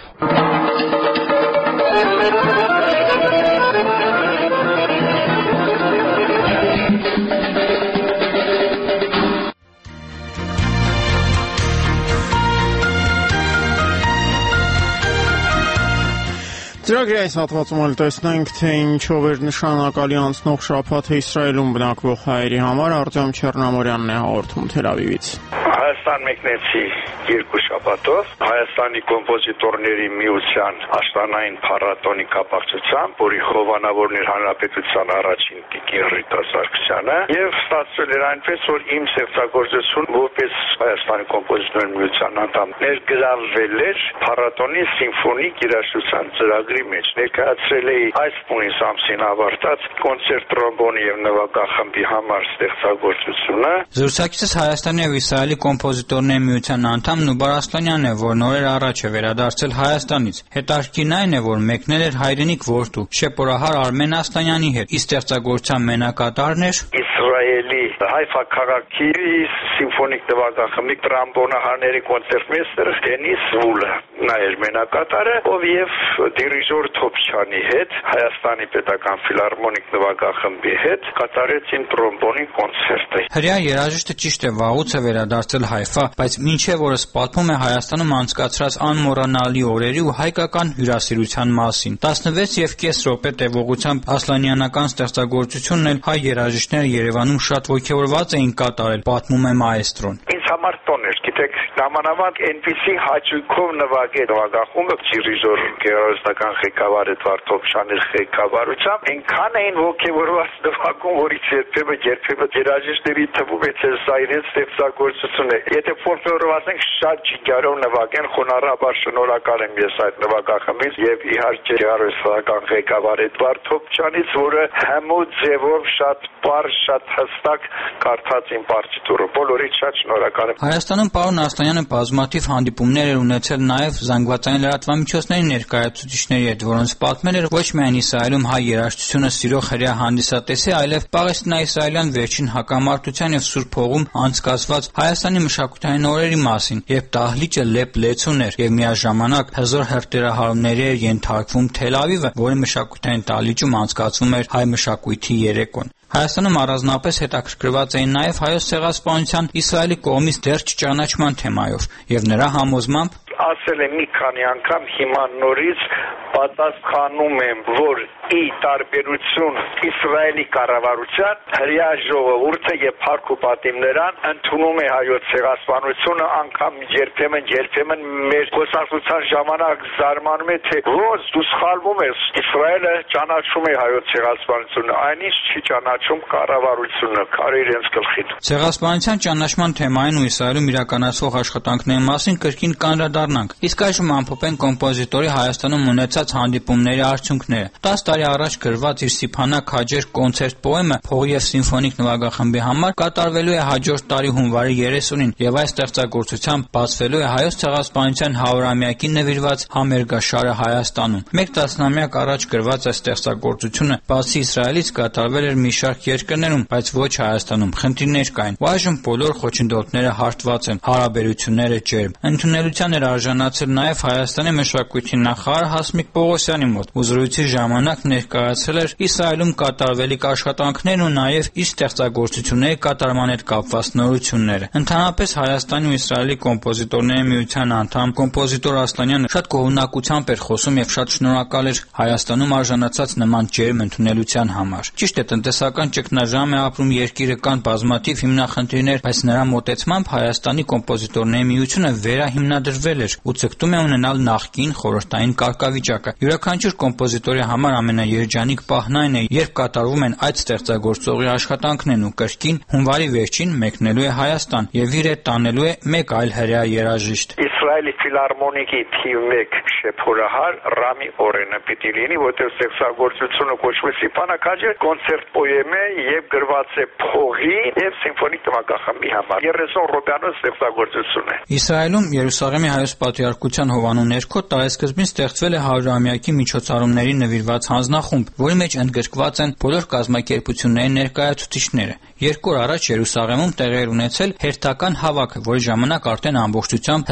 Ծրագրի այս հատվածում էլ տեսնենք, թե ինչով էր նշանակալի անցնող շաբաթը Իսրայելում բնակվող հայերի համար։ Արտյոմ Չեռնամորյանն է հաղորդում Թել Ավիվից։ Հայաստան մեկնեցի երկու շաբաթով Հայաստանի կոմպոզիտորների միության աշտանային փառատոնի կապակցությամբ, որի խոհանավորներ հանրապետության առաջին տիկին Ռիտա Սարգսյանը, եւ ստացվել էր այնպես, որ իմ ստեղծագործություն որպես Հայաստանի կոմպոզիտորների միության անդամ ներգրավվել էր փառատոնի սիմֆոնիկ երաժշտության ծրագրի մեջ։ Ներկայացրել էի այս պունից ամսին ավարտած կոնցերտ տրոմբոնի եւ նվագախմբի համար ստեղծագործությունը։ Զրուցակիցս Հայաստանի եւ Իսրայելի կոմպոզիտորների միության անդամ Նուբար Ասլանյանն է, որ նորեր առաջ է վերադարձել Հայաստանից։ Հետաքրքիրն այն է, որ մեկնել էր հայրենիք որդու շեփորահար Արմեն Ասլանյանի հետ։ Իսկ ստեղծագործության մենակատարն էր Իսրայելի Հայֆա քաղաքի սիմֆոնիկ նվագախմբի տրամբոնահարների կոնցերտմեյստեր Դենիս Վուլը։ Նա էր մենակատարը, ով եւ դիրիժոր Թոփչյանի հետ Հայաստանի պետական ֆիլհարմոնիկ նվագախմբի հետ կատարեցին տրոմբոնի կոնցերտը։ Հրեա երաժիշտը ճիշտ է վաղուց է վերադարձել Հայֆա, բայց մինչև օրս պատմում է Հայաստանում անցկացրած անմոռանալի օրերի ու հայկական հյուրասիրության մասին։ 16.5 րոպե տևողությամբ ասլանյանական ստեղծագործությունն էլ հայ երաժիշտները Երևանում շատ ոգևորված էին կատարել, պատմում է մայեստրոն։ Ինձ համար տոն էր, գիտեք, նամանավանդ այնպիսի հաճույքով նվագել նվագախումբը դիրիժոր գեղարվեստական ղեկավար Էդվարդ Թոփչյանի ղեկավարությամբ այնքան էին ոգևորված նվագում, որից երբեմն երաժիշտների թվում է սա իրենց ստեղծագործություն է։ Եթե ֆոլկլորով ասենք շատ ջիգարով նվագեն, խոնարհաբար շնորհակալ եմ ես այդ նվագախմբից եւ իհարկե գեղարվեստական ղեկավար Էդվարդ Թոփչյանից, որը հմու ձևով շատ պարզ, շատ հստակ կարդաց իմ պարտիտուրը։ Բոլորից շատ շնորհակալ եմ։ Հայաստանում պարոն Ասլանյանը բազմաթիվ հանդիպումներ էր ունեցել նաև զանգվածային լրատվամիջոցների ներկայացուցիչների հետ, որոնց պատմել էր ոչ միայն Իսրայելում հայ երաժշտությունը սիրող հրեա հանդիսատեսի, այլև պաղեստինա-իսրայելյան վերջին հակամարտության եւ Սուրբ Հողում անցկացված Հայաստանի մշակութային օրերի մասին, երբ դահլիճը լեփ-լեցուն էր եւ միաժամանակ հզոր հրթիռահարումների էր ենթարկվում Թել Ավիվը, որի մշակութային դահլիճում անցկացվում էր հայ մշակույթի երեկոն։ Հայաստանում առանձնապես հետաքրքրված էին նաև հայոց ցեղասպանության Իսրայելի կողմից դեռ չճանաչման թեմայով եւ նրա համոզմամբ ասել եմ մի քանի անգամ, հիմա նորից պատասխանում եմ, որ ի տարբերություն Իսրայելի կառավարության հրեա ժողովուրդը եւ փառք ու պատիվ նրան ընդունում է հայոց ցեղասպանությունը, անգամ երբեմն մեր խոսակցության ժամանակ զարմանում է, թե ոնց դու սխալվում ես, Իսրայելը ճանաչում է հայոց ցեղասպանությունը, այնինչ չի ճանաչում կառավարությունը, քարի իրենց գլխին։ Ցեղասպանության ճանաչման թեմային ու Իսրայելում իրականացվող աշխատանքների մասին կրկին կանդրադառնանք։ Իսկ այժմ ամփոփենք կոմպոզիտորի Հայաստանում ունեցած հանդիպումների արդյունքները։ 10 տարի առաջ գրված իր Սիփանակ Հաջեր կոնցերտ պոեմը փողի եւ սիմֆոնիկ նվագախմբի համար կատարվելու է հաջորդ տարի հունվարի 30-ին եւ այս ստեղծագործությամբ բացվելու է հայոց ցեղասպանության 100-ամյակին նվիրված համերգաշարը Հայաստանում։ Մեկ տասնամյակ առաջ գրված այս ստեղծագործությունը բացի Իսրայելից կատարվել էր մի շարք երկրներում, բայց ոչ Հայաստանում։ Խնդիրներ կային։ Ու այժմ բոլոր խոչընդոտները հարթված են, հարաբերությունները ջերմ։ Ընդունելության էր արժանացել նաեւ Հայաստանի մշակույթի նախարար Հասմիկ Պողոսյանի մոտ։ Ու զրույցի ժամանակ ներկայացրել էր Իսրայելում կատարվելիք աշխատանքներն ու նաև իր ստեղծագործությունների կատարման հետ կապված նորությունները։ Ընդհանրապես Հայաստանի ու Իսրայելի կոմպոզիտորների միության անդամ կոմպոզիտոր Ասլանյանը շատ գոհունակությամբ էր խոսում եւ շատ շնորհակալ էր Հայաստանում արժանացած նման ջերմ ընդունելության համար։ Ճիշտ է, տնտեսական ճգնաժամ է ապրում երկիրը, կան բազմաթիվ հիմնախնդիրներ, բայց նրա մոտեցմամբ Հայաստանի կոմպոզիտորների միությունը վերահիմնադրվել էր ու ցկտում է ունենալ նախկին խորհրդային կարգավիճակը։ Յուրաքանչյուր կոմպոզիտորի համար ամենաերջանիկ պահն այն է, երբ կատարվում են այդ ստեղծագործողի աշխատանքներն ու կրկին հունվարի վերջին մեկնելու է Հայաստան եւ իր հետ տանելու է մեկ այլ հրեա երաժիշտ։ Իսրայելի ֆիլհարմոնիկի թիվ 1 շեփորահար Ռամի Օրենը պիտի լինի, որտեղ ստեղծագործությունը կոչվում է Սիփանակ Հաջեր կոնցերտ պոեմը եւ գրված է փողի եւ սիմֆոնիկ նվագախմբի համար։ 30 րոպեանոց ստեղծագործություն է։ Իսրայելում Երուսաղեմի հայոց պատրիարքության հովանու ներքո տարեսկզբին ստեղծվել է 100-ամյակի միջոցառումների նվիրված հանձնախումբ, որի մեջ ընդգրկված են բոլոր կազմակերպությունների ներկայացուցիչները։ 2 օր առաջ Երուսաղեմում տեղի էր ունեցել հերթական հավաքը, որի ժամանակ արդեն ամբողջությամբ հստակեցվել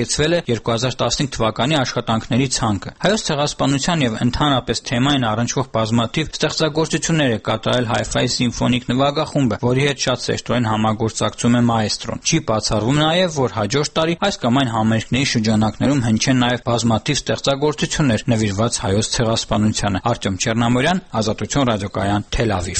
ընդգծվել է 2015 թվականի աշխատանքների ցանկը։ Հայոց ցեղասպանության եւ ընդհանրապես թեմային առնչվող բազմաթիվ ստեղծագործություններ է կատարել Hi-Fi սիմֆոնիկ նվագախումբը, որի հետ շատ սերտորեն համագործակցում է մաեստրոն։ Չի բացառվում նաեւ, որ հաջորդ տարի այս կամ այն համերգների շրջանակներում հնչեն նաեւ բազմաթիվ ստեղծագործություններ նվիրված հայոց ցեղասպանությանը։ Արտյոմ Չեռնամորյան, Ազատություն ռադիոկայան, Թել Ավիվ։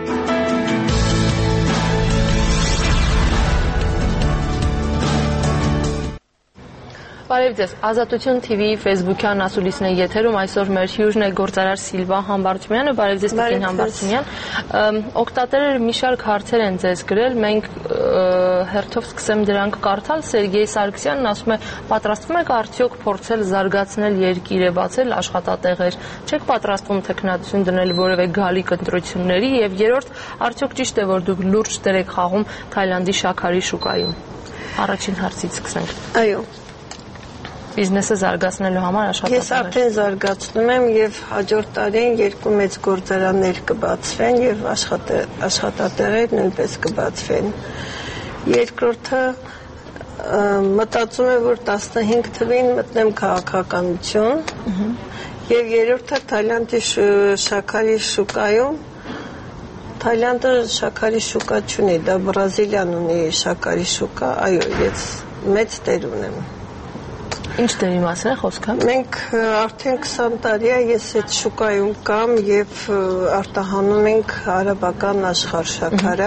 Բարև ձեզ, Ազատություն TV-ի Facebook-յան ասուլիսն է եթերում, այսօր մեր հյուրն է գործարար Սիլվա Համբարձումյանը, բարև ձեզ Տիկին Համբարձումյան։ Օգտատերերը մի շարք հարցեր են ձեզ գրել, մենք հերթով սկսեմ դրանք կարդալ, Սերգեյ Սարգսյանն ասում է, պատրաստվում եք արդյոք փորձել զարգացնել երկիրը, բացել աշխատատեղեր, չեք պատրաստվում թեկնածություն դնել որևէ գալիք ընտրությունների, եւ երրորդ, արդյոք ճիշտ է, որ դուք լուրջ դեր եք խաղում Թայլանդի շաքարի շուկայում։ Առաջին հարցից սկսենք։ Այո։ Բիզնեսը զարգացնելու համար աշխատատեղեր։ Ես արդեն զարգացնում եմ եւ հաջորդ տարին 2 մեծ գործարաններ կբացվեն եւ աշխատատեղեր նույնպես կբացվեն։ Երկրորդը մտածում եմ, որ 15 թվին մտնեմ քաղաքականություն եւ երրորդը Թայլանդի շաքարի շուկայում Թայլանդը շաքարի շուկա չունի, դա Բրազիլիան ունի շաքարի շուկա, այո, ես մեծ տեր ունեմ։ Ինչ դերի մասին է խոսքը։ Մենք արդեն 20 տարի է ես այդ շուկայում կամ եւ արտահանում ենք արաբական աշխարհ շաքարը։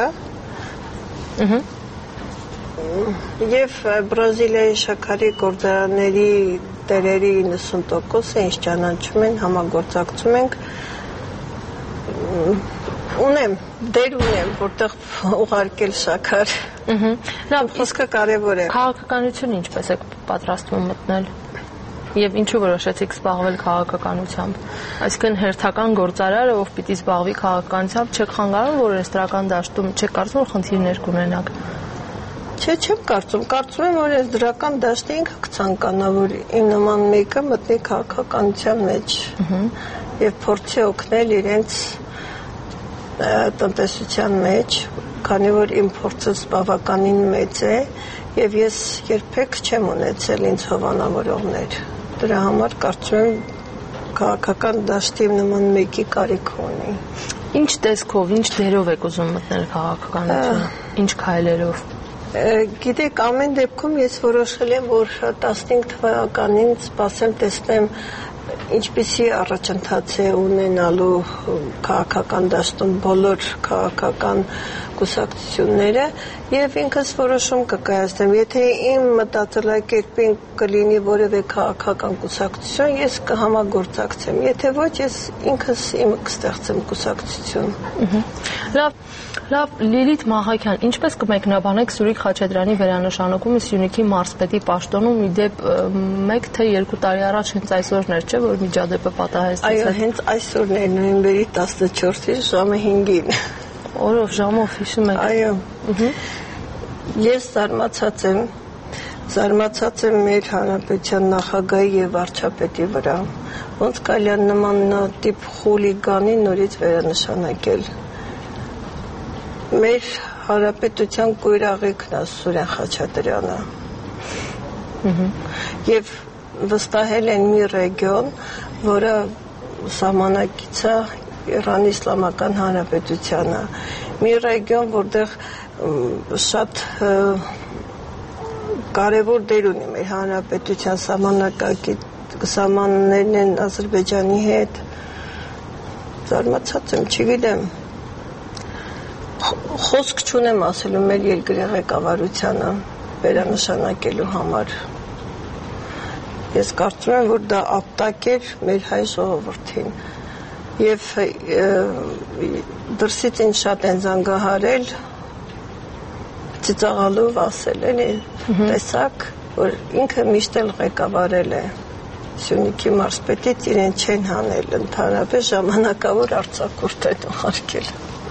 Եվ Բրազիլիայի շաքարի գործարանների տերերի 90%-ը ինչ ճանաչում են, համագործակցում ենք։ Դեր ունեմ, որտեղ ուղարկել շաքար։ Լավ, խոսքը կարևոր է։ Քաղաքականությունը ինչպես եք պատրաստվում մտնել։ Եվ ինչու որոշեցիք զբաղվել քաղաքականությամբ։ Այսինքն հերթական գործարարը, ով պիտի զբաղվի քաղաքականությամբ, չեք խանգարում, որ էստրական դաշտում չեք կարծում, որ խնդիրներ կունենաք։ Չէ, չեմ կարծում։ Կարծում եմ, որ այս դրական դաշտը ինքը կցանկանա, որ իմ նման մեկը մտնի քաղաքականության մեջ եւ փորձի օգնել իրենց տնտեսության մեջ, քանի որ իմ փորձս բավականին մեծ է եւ ես երբեք չեմ ունեցել ինձ հովանավորողներ։ Դրա համար կարծում եմ քաղաքական դաշտի նման մեկի կարիք ունի։ Ինչ տեսքով, ինչ դերով եք ուզում մտնել քաղաքականությունը, ինչ քայլերով։ Գիտեք, ամեն դեպքում ես որոշել եմ, որ 15 թվականին սպասեմ տեսնեմ ինչպիսի առաջընթաց է ունենալու քաղաքական դաշտում բոլոր քաղաքական կուսակցությունները եւ ինքս որոշում կկայացնեմ, եթե իմ մտածելակերպին կլինի որևէ քաղաքական կուսակցություն, ես կհամագործակցեմ, եթե ոչ, ես ինքս իմը կստեղծեմ կուսակցություն։ Լավ, Լիլիթ Մաղաքյան, ինչպես կմեկնաբանեք Սուրիկ Խաչատրյանի վերանշանակումը Սյունիքի մարզպետի պաշտոնում, իդեպ 1 թե 2 տարի առաջ հենց այսօրն էր, չէ՞, որ միջադեպը պատահեց։ Այո, հենց այսօրն էր, նոյեմբերի 14-ին ժամը 5-ին։ Օրով, ժամով հիշում եք։ Այո։ Ես զարմացած եմ մեր հանրապետության նախագահի եւ վարչապետի վրա։ Ոնց կարելի է նմանատիպ խուլիգանի նորից վերանշանակել։ Մեր հանրապետության կույրաղիքն է Սուրեն Խաչատրյանը։ Եվ վստահել են մի ռեգիոն, որը սահմանակից է Իրանի Իսլամական Հանրապետությանը։ Մի ռեգիոն, որտեղ շատ կարևոր դեր ունի մեր հանրապետության սահմաններն են Ադրբեջանի հետ։ Զարմացած եմ, չգիտեմ։ Խոսք չունեմ ասելու մեր երկրի ղեկավարությանը վերանշանակելու համար։ Ես կարծում եմ, որ դա ապտակ էր մեր հայ ժողովրդին։ Եվ դրսից ինձ շատ են զանգահարել, ծիծաղալով ասել էլի, տեսակ, որ ինքը միշտ էլ ղեկավարել է Սյունիքի մարզպետից իրեն չեն հանել, ընդհանրապես ժամանակավոր արձակուրդ են ուղարկել։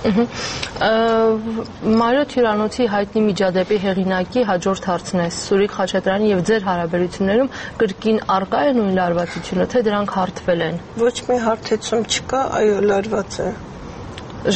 Մարիոթ հյուրանոցի հայտնի միջադեպի հեղինակի հաջորդ հարցն է Սուրիկ Խաչատրյանի եւ ձեր հարաբերություններում կրկին արկա է նույն լարվածությունը, թե դրանք հարթվել են։ Ոչ մի հարթեցում չկա, այո, լարված է։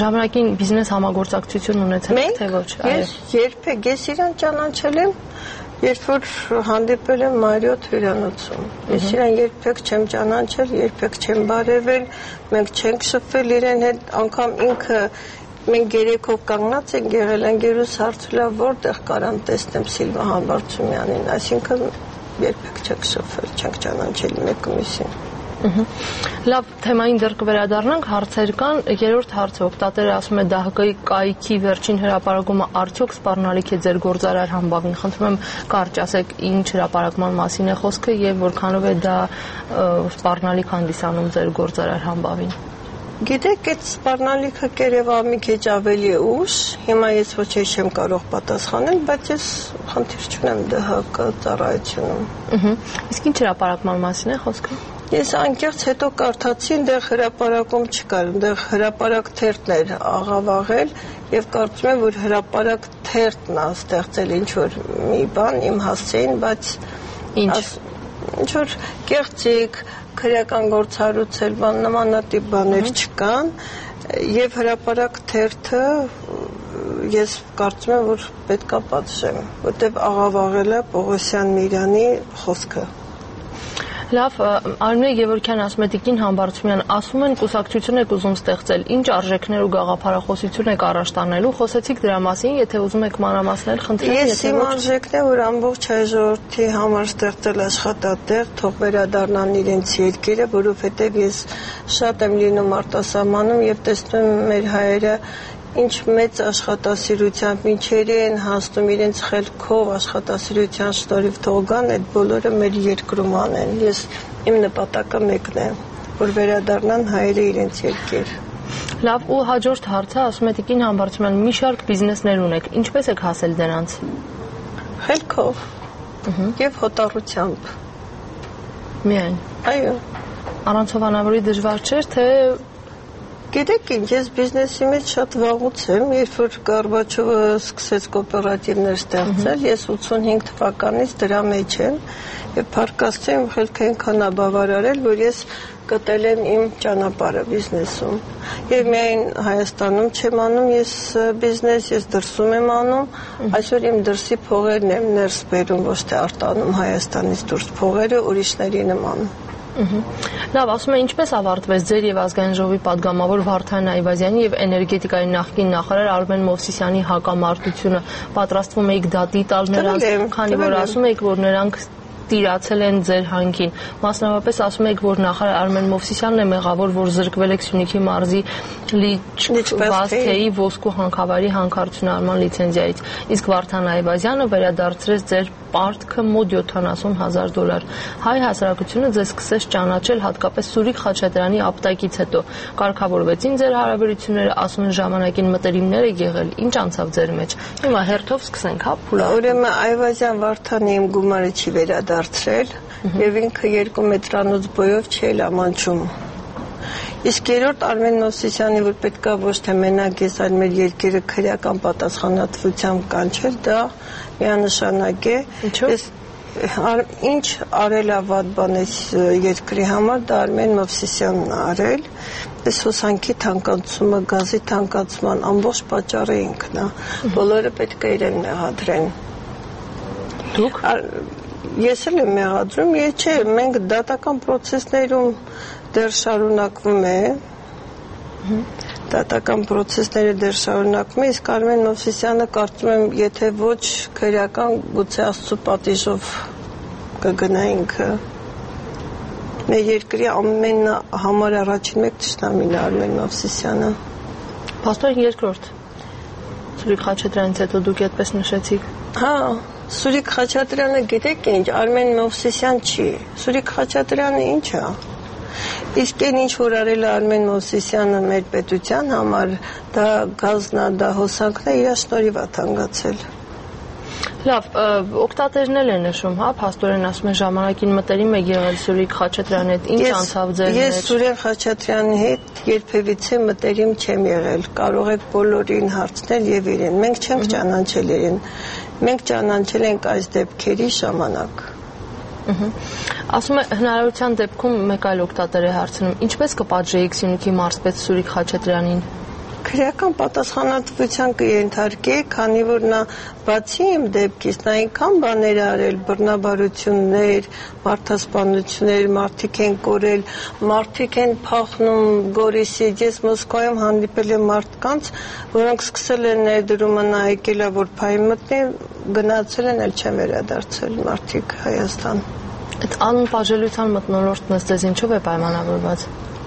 Ժամանակին բիզնես համագործակցություն ունեցել եք, թե ոչ։ Ես երբեք ես իրան ճանաչել եմ Երբ որ հանդիպել եմ Մարիոթ հյուրանոցում, ես իրան երբեք չեմ ճանաչել, երբեք չեմ բարևել, մենք չենք շփվել իրեն հետ, անգամ ինքը մենք երեքով կանգնած ենք եղել, ընկերուս հարցրել որտեղ կարամ տեսնեմ Սիլվա Համբարձումյանին, այսինքն երբեք չենք շփվել, չենք ճանաչել մեկը մյուսին։ Լավ, թեմային դեռ կվերադառնանք, հարցեր կան։ Երրորդ հարցը օգտատերը ասում է ԴՀԿ-ի կայքի վերջին հրապարակումը արդյոք սպառնալիք է ձեր գործարար համբավին։ Խնդրում եմ կարճ ասեք ինչ հրապարակման մասին է խոսքը եւ որքանով է դա սպառնալիք հանդիսանում ձեր գործարար համբավին։ Գիտեք, այդ սպառնալիքը կերևա մի քիչ ավելի ուշ, հիմա ես ոչինչ չեմ կարող պատասխանել, բայց ես խնդիր չունեմ ԴՀԿ ծառայությունում։ Իսկ ինչ հրապարակման մասին է խոսքը։ Ես անկեղծ հետո կարդացի, այնտեղ հրապարակում չկար, այնտեղ հրապարակ թերթն էր աղավաղել եւ կարծում եմ, որ հրապարակ թերթն է ստեղծել ինչ-որ մի բան իմ հասցեին, բայց ինչ-որ կեղծիկ, քրեական գործառույցել, բան նմանատիպ բաներ չկան եւ հրապարակ թերթը ես կարծում եմ, որ պետքա պատժեմ, որտեւ աղավաղել է Պողոսյան Միրյանի խոսքը։ Լավ, Արմինե Գևորգյան ասում է Տիկին Համբարձումյան, ասում են կուսակցություն եք ուզում ստեղծել, ինչ արժեքներ ու գաղափարախոսություն եք առաջ տանելու, խոսեցիք դրա մասին, եթե ուզում եք մանրամասնել, խնդրեմ, ես իմ արժեքն է, որ ամբողջ հայ ժողովրդի համար ստեղծել աշխատատեղ, թող վերադառնան իրենց երկիրը, որովհետև ես շատ եմ լինում արտասահմանում եւ տեսնում եմ մեր հայերը ինչ մեծ աշխատասիրությամբ ինչերի են հասնում իրենց խելքով աշխատասիրության շնորհիվ թող գան, այդ բոլորը մեր երկրում անեն։ Ես իմ նպատակը մեկն է, որ վերադառնան հայերը իրենց երկիր։ Լավ, ու հաջորդ հարցը ասում է Տիկին Համբարձումյան, մի շարք բիզնեսներ ունեք, ինչպես եք հասել դրանց։ Խելքով եւ հոտառությամբ։ Միայն։ Այո։ Առանց հովանավորի դժվար չէր, թե Գիտեք ինչ, ես բիզնեսի մեջ շատ վաղուց եմ, երբ որ Գորբաչովը սկսեց կոոպերատիվներ ստեղծել, ես 85 թվականից դրա մեջ եմ եւ փառքաստու իմ խելքը այնքան է բավարարել, որ ես գտել եմ իմ ճանապարհը բիզնեսում։ Եվ միայն Հայաստանում չեմ անում ես բիզնես, ես դրսում եմ անում, այսօր իմ դրսի փողերն եմ ներս բերում, ոչ թե արտանում Հայաստանից դուրս փողերը ուրիշների նման։ Լավ, ասում եմ, ինչպես ավարտվեց ձեր եւ ազգային ժողովի падգամավոր Վարդան Այվազյանի եւ էներգետիկայի նախկին նախարար Արմեն Մովսիսյանի հակամարտությունը, պատրաստվում եք դատի տալ նրանց, քանի որ ասում եք, որ նրանք տիրացել են ձեր հանքին։ Մասնավորապես ասում եք, որ նախարար Արմեն Մովսիսյանն է մեղավոր, որ զրկվել եք Սյունիքի մարզի Լիչվասթեի ոսկու հանքավայրի հանքարդյունարման լիցենզիայից։ Իսկ Վարդան Այվազյանը վերադարձրեց ձեր պարտքը մոտ $70,000։ Հայ հասարակությունը ձեզ սկսեց ճանաչել հատկապես Սուրիկ Խաչատրյանի ապտակից հետո։ Կարգավորվեցին ձեր հարաբերությունները, ասում են ժամանակին մտերիմներ եք եղել, ինչ անցավ ձեր մեջ։ Հիմա հերթով սկսենք, հա, փուլա։ Ուրեմն Այվազյան Վարդանը իմ գումարը չի վերադարձրել եւ ինքը 2 մետրանոց բոյով չի ամանչում։ Իսկ երրորդ Արմեն Մովսիսյանի, որ պետքա ոչ թե մենակ ես, այլ մեր երկիրը քրեական պատասխանատվությամբ կանչել, դա միանշանակ է։ Ինչ արել է վատ բան այս երկրի համար, դա Արմեն Մովսիսյանն է արել։ Այս հոսանքի թանկացումը, գազի թանկացման ամբողջ պատճառը ինքն է։ Բոլորը պետք է իրեն մեղադրեն։ Դուք Ես էլ եմ մեղադրում, չէ, մենք դատական պրոցեսներում դեռ շարունակվում է, դատական պրոցեսները դեռ շարունակվում է, իսկ Արմեն Մովսիսյանը կարծում եմ, եթե ոչ քրեական, գուցե Աստծո պատիժով կգնա ինքը։ Մեր երկրի ամենահամար առաջին մեկ թշնամին է Արմեն Մովսիսյանը։ Պաստոր երկրորդ Սուրիկ Խաչատրյանից հետո դուք այդպես նշեցիք։ Հա, Սուրիկ Խաչատրյանը գիտեք ինչ, Արմեն Մովսիսյան չի։ Սուրիկ Խաչատրյանը ինչ է։ Իսկ այն ինչ որ արել է Արմեն Մովսիսյանը մեր պետության համար, դա գազն է, դա հոսանքն է, իր շնորհիվ է թանկացել։ Լավ, օգտատերն են նշում, հա, փաստորեն ասում են ժամանակին մտերիմ եք եղել Սուրիկ Խաչատրյանի հետ, ինչ անցավ ձեր մեջ։ Ես Սուրիկ Խաչատրյանի հետ երբևիցե մտերիմ չեմ եղել, կարող եք բոլորին հարցնել եւ իրեն։ Մենք չենք ճանաչել իրեն։ Մենք ճանաչել ենք այս դեպքերի ժամանակ։ Ասում է հնարավորության դեպքում մեկ այլ օգտատեր է հարցնում, ինչպես կպատժեիք Սյունիքի մարզպետ Սուրիկ Խաչատրյանին։ քրեական պատասխանատվության կենթարկի, քանի որ նա բացի իմ դեպքից նա այնքան բաներ արել, բռնաբարություններ, մարդասպանություններ, մարդիկ են կորել, մարդիկ են փախնում Գորիսից, ես Մոսկվայում հանդիպել եմ մարդկանց, որոնք սկսել են ներդրումը, նա եկել է որ փայ մտնի, գնացել են, էլ չեն վերադարձել մարդիկ Հայաստան։ Այդ անպաշելության մթնոլորտն ըստ ինչով է պայմանավորված։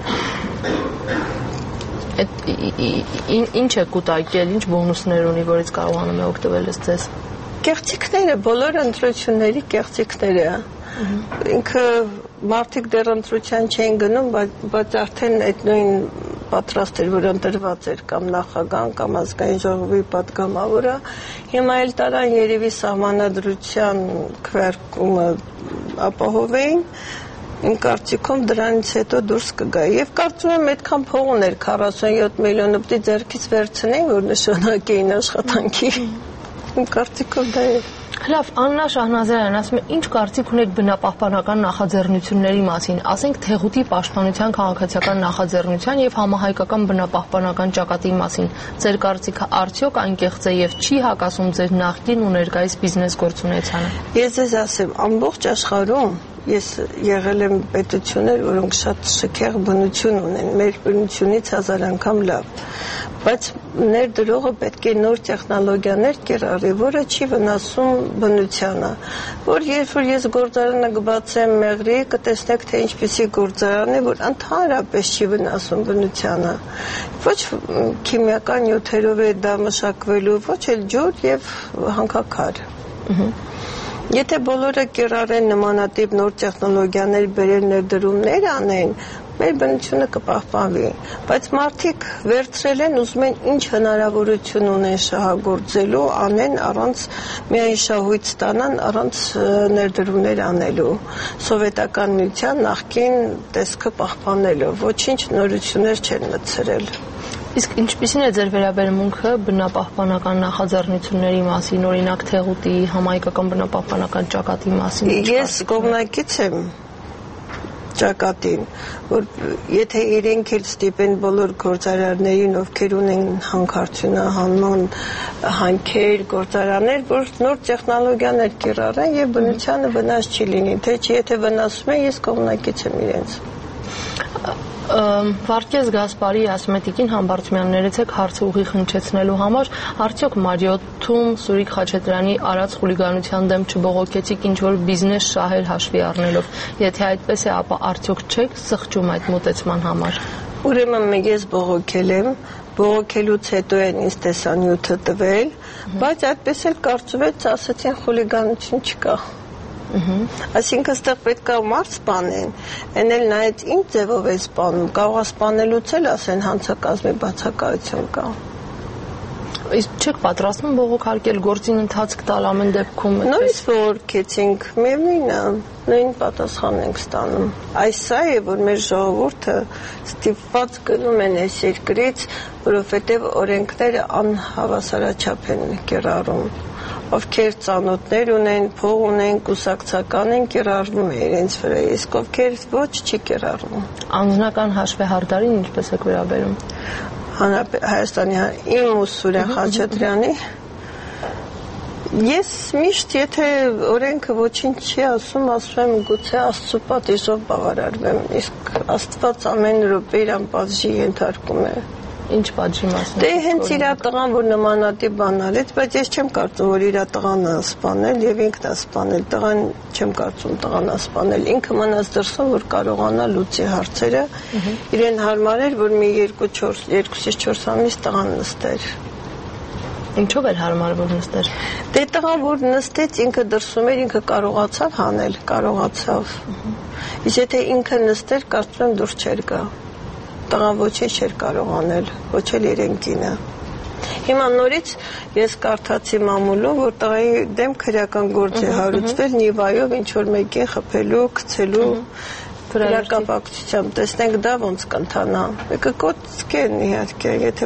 Ինչ է կուտակել, ինչ բոնուսներ ունի, որից կարողանում է օգտվել ձեզ։ Կեղծիքները, բոլոր ընտրությունների կեղծիքները։ Ինքը մարդիկ դեռ ընտրության չեն գնում, բայց արդեն այդ նույն պատրաստ էր, որ ընտրված էր կամ նախագահան կամ ազգային ժողովի պատգամավորը, հիմա էլ տարան երևի սահմանադրության քվեարկումը ապահովեին, իմ կարծիքով դրանից հետո դուրս կգա եւ կարծում եմ այդքան փող ուներ 47 միլիոնը պիտի ձեռքից վերցնեին, որ նշանակեին աշխատանքի։ Իմ կարծիքով դա է։ Լավ, Աննա Շահնազարյան ասում է, ինչ կարծիք ունեք բնապահպանական նախաձեռնությունների մասին, ասենք Թեղուտի պաշտպանության քաղաքացիական նախաձեռնության եւ համահայկական բնապահպանական ճակատի մասին։ Ձեր կարծիքը արդյոք անկեղծ է եւ չի հակասում ձեր նախկին ու ներկայիս բիզնես գործունեությանը։ Ես ձեզ ասեմ, ամբողջ աշխարհում ես եղել եմ պետություններ, որոնք շատ շքեղ բնություն ունեն, մեր բնությունից 1000 անգամ լավ, բայց ներդրողը պետք է նոր տեխնոլոգիաներ կիրառի, որը չի վնասում բնությանը, որ երբ որ ես գործարանը կբացեմ մեղրի, կտեսնեք թե ինչպիսի գործարան է, որ ընդհանրապես չի վնասում բնությանը, ոչ քիմիական նյութերով է դա մշակվելու, ոչ էլ ջուր եւ հանքաքար։ Եթե բոլորը կիրառեն նմանատիպ նոր տեխնոլոգիաներ բերել ներդրումներ անեն, մեր բնությունը կպահպանվի, բայց մարդիկ վերցրել են ուզում են ինչ հնարավորություն ունեն շահագործելու, անեն առանց միայն շահույթ ստանան, առանց ներդրումներ անելու, սովետական միության նախկին տեսքը պահպանելու, ոչինչ նորություններ չեն մտցրել։ Իսկ ինչպիսին է ձեր վերաբերմունքը բնապահպանական նախաձեռնությունների մասին, օրինակ Թեղուտի համահայկական բնապահպանական ճակատի մասին։ Ես կողմնակից եմ ճակատին, որ եթե իրենք էլ ստիպեն բոլոր գործարարներին, ովքեր ունեն հանքարդյունահանման հանքեր, գործարաններ, որ նոր տեխնոլոգիաներ կիրառեն եւ բնությանը վնաս չի լինի, թե չի, եթե վնասում են, ես կողմնակից եմ իրենց։ Վարդգես Գասպարի ասում է Տիկին Համբարձումյան հարցը ուղիղ հնչեցնելու համար, արդյոք Մարիոթում Սուրիկ Խաչատրյանի արած խուլիգանության դեմ չբողոքեցիք ինչ-որ բիզնես շահեր հաշվի առնելով, եթե այդպես է, ապա արդյոք չեք սխճում այդ մոտեցման համար։ Ուրեմն ես բողոքել եմ, բողոքելուց հետո են ինձ տեսանյութը տվել, բայց այդպես էլ կարծում ասացին խուլիգանություն չկա։ Այսինքն ստեղ պետք է մարդ սպանեն, այն էլ նայած ինչ ձևով է սպանում, կարող է սպանելուց էլ ասեն հանցակազմի բացակայություն կա։ Իսկ չեք պատրաստվում բողոքարկել գործին ընթացք տալ ամեն դեպքում։ Նորից բողոքեցինք, միևնույնն է, նույն պատասխանն ենք ստանում։ Այս սա է, որ մեր ժողովուրդը ստիպված գնում են այս երկրից, որովհետև օրենքները անհավասարաչափ են կիրառում։ Ովքեր ծանոթներ ունեն, փող ունեն, կուսակցական են կիրառվում է իրենց վրա, իսկ ովքեր ոչ չի կիրառվում։ Անձնական հաշվեհարդարին ինչպես եք վերաբերում։ Հայաստանի իմ ու Սուրեն Խաչատրյանի ես միշտ եթե օրենքը ոչինչ չի ասում եմ գուցե Աստծո պատիժով բավարարվեմ, իսկ Աստված ամեն րոպե իրան պատժի ենթարկում է։ Ինչ պատժի մասն։ Դե հենց իր տղան, որ նմանատիպ բան արեց, բայց ես չեմ կարծում, որ իր տղան է սպանել եւ ինքն է սպանել։ Տղան չեմ կարծում տղան է սպանել։ Ինքը մնաց դրսում, որ կարողանա լուծի հարցերը։ Իրեն հարմար էր, որ մի 2-4 ամիս տղան նստեր։ Ինչով էր հարմար որ նստեր։ Դե տղան որ նստեց, ինքը դրսում էր, ինքը կարողացավ հանել, կարողացավ։ Իսկ եթե ինքը նստեր, կարծում եմ դուրս չէր գա։ Տղան ոչինչ չէր կարող անել, ոչ էլ իրեն կինը։ Հիմա նորից ես կարդացի մամուլում, որ տղայի դեմ քրեական գործ է հարուցվել Նիվայով ինչ-որ մեկին խփելու, գցելու կապակցությամբ, տեսնենք դա ոնց կընթանա։ Մեկը կոծկեն իհարկե, եթե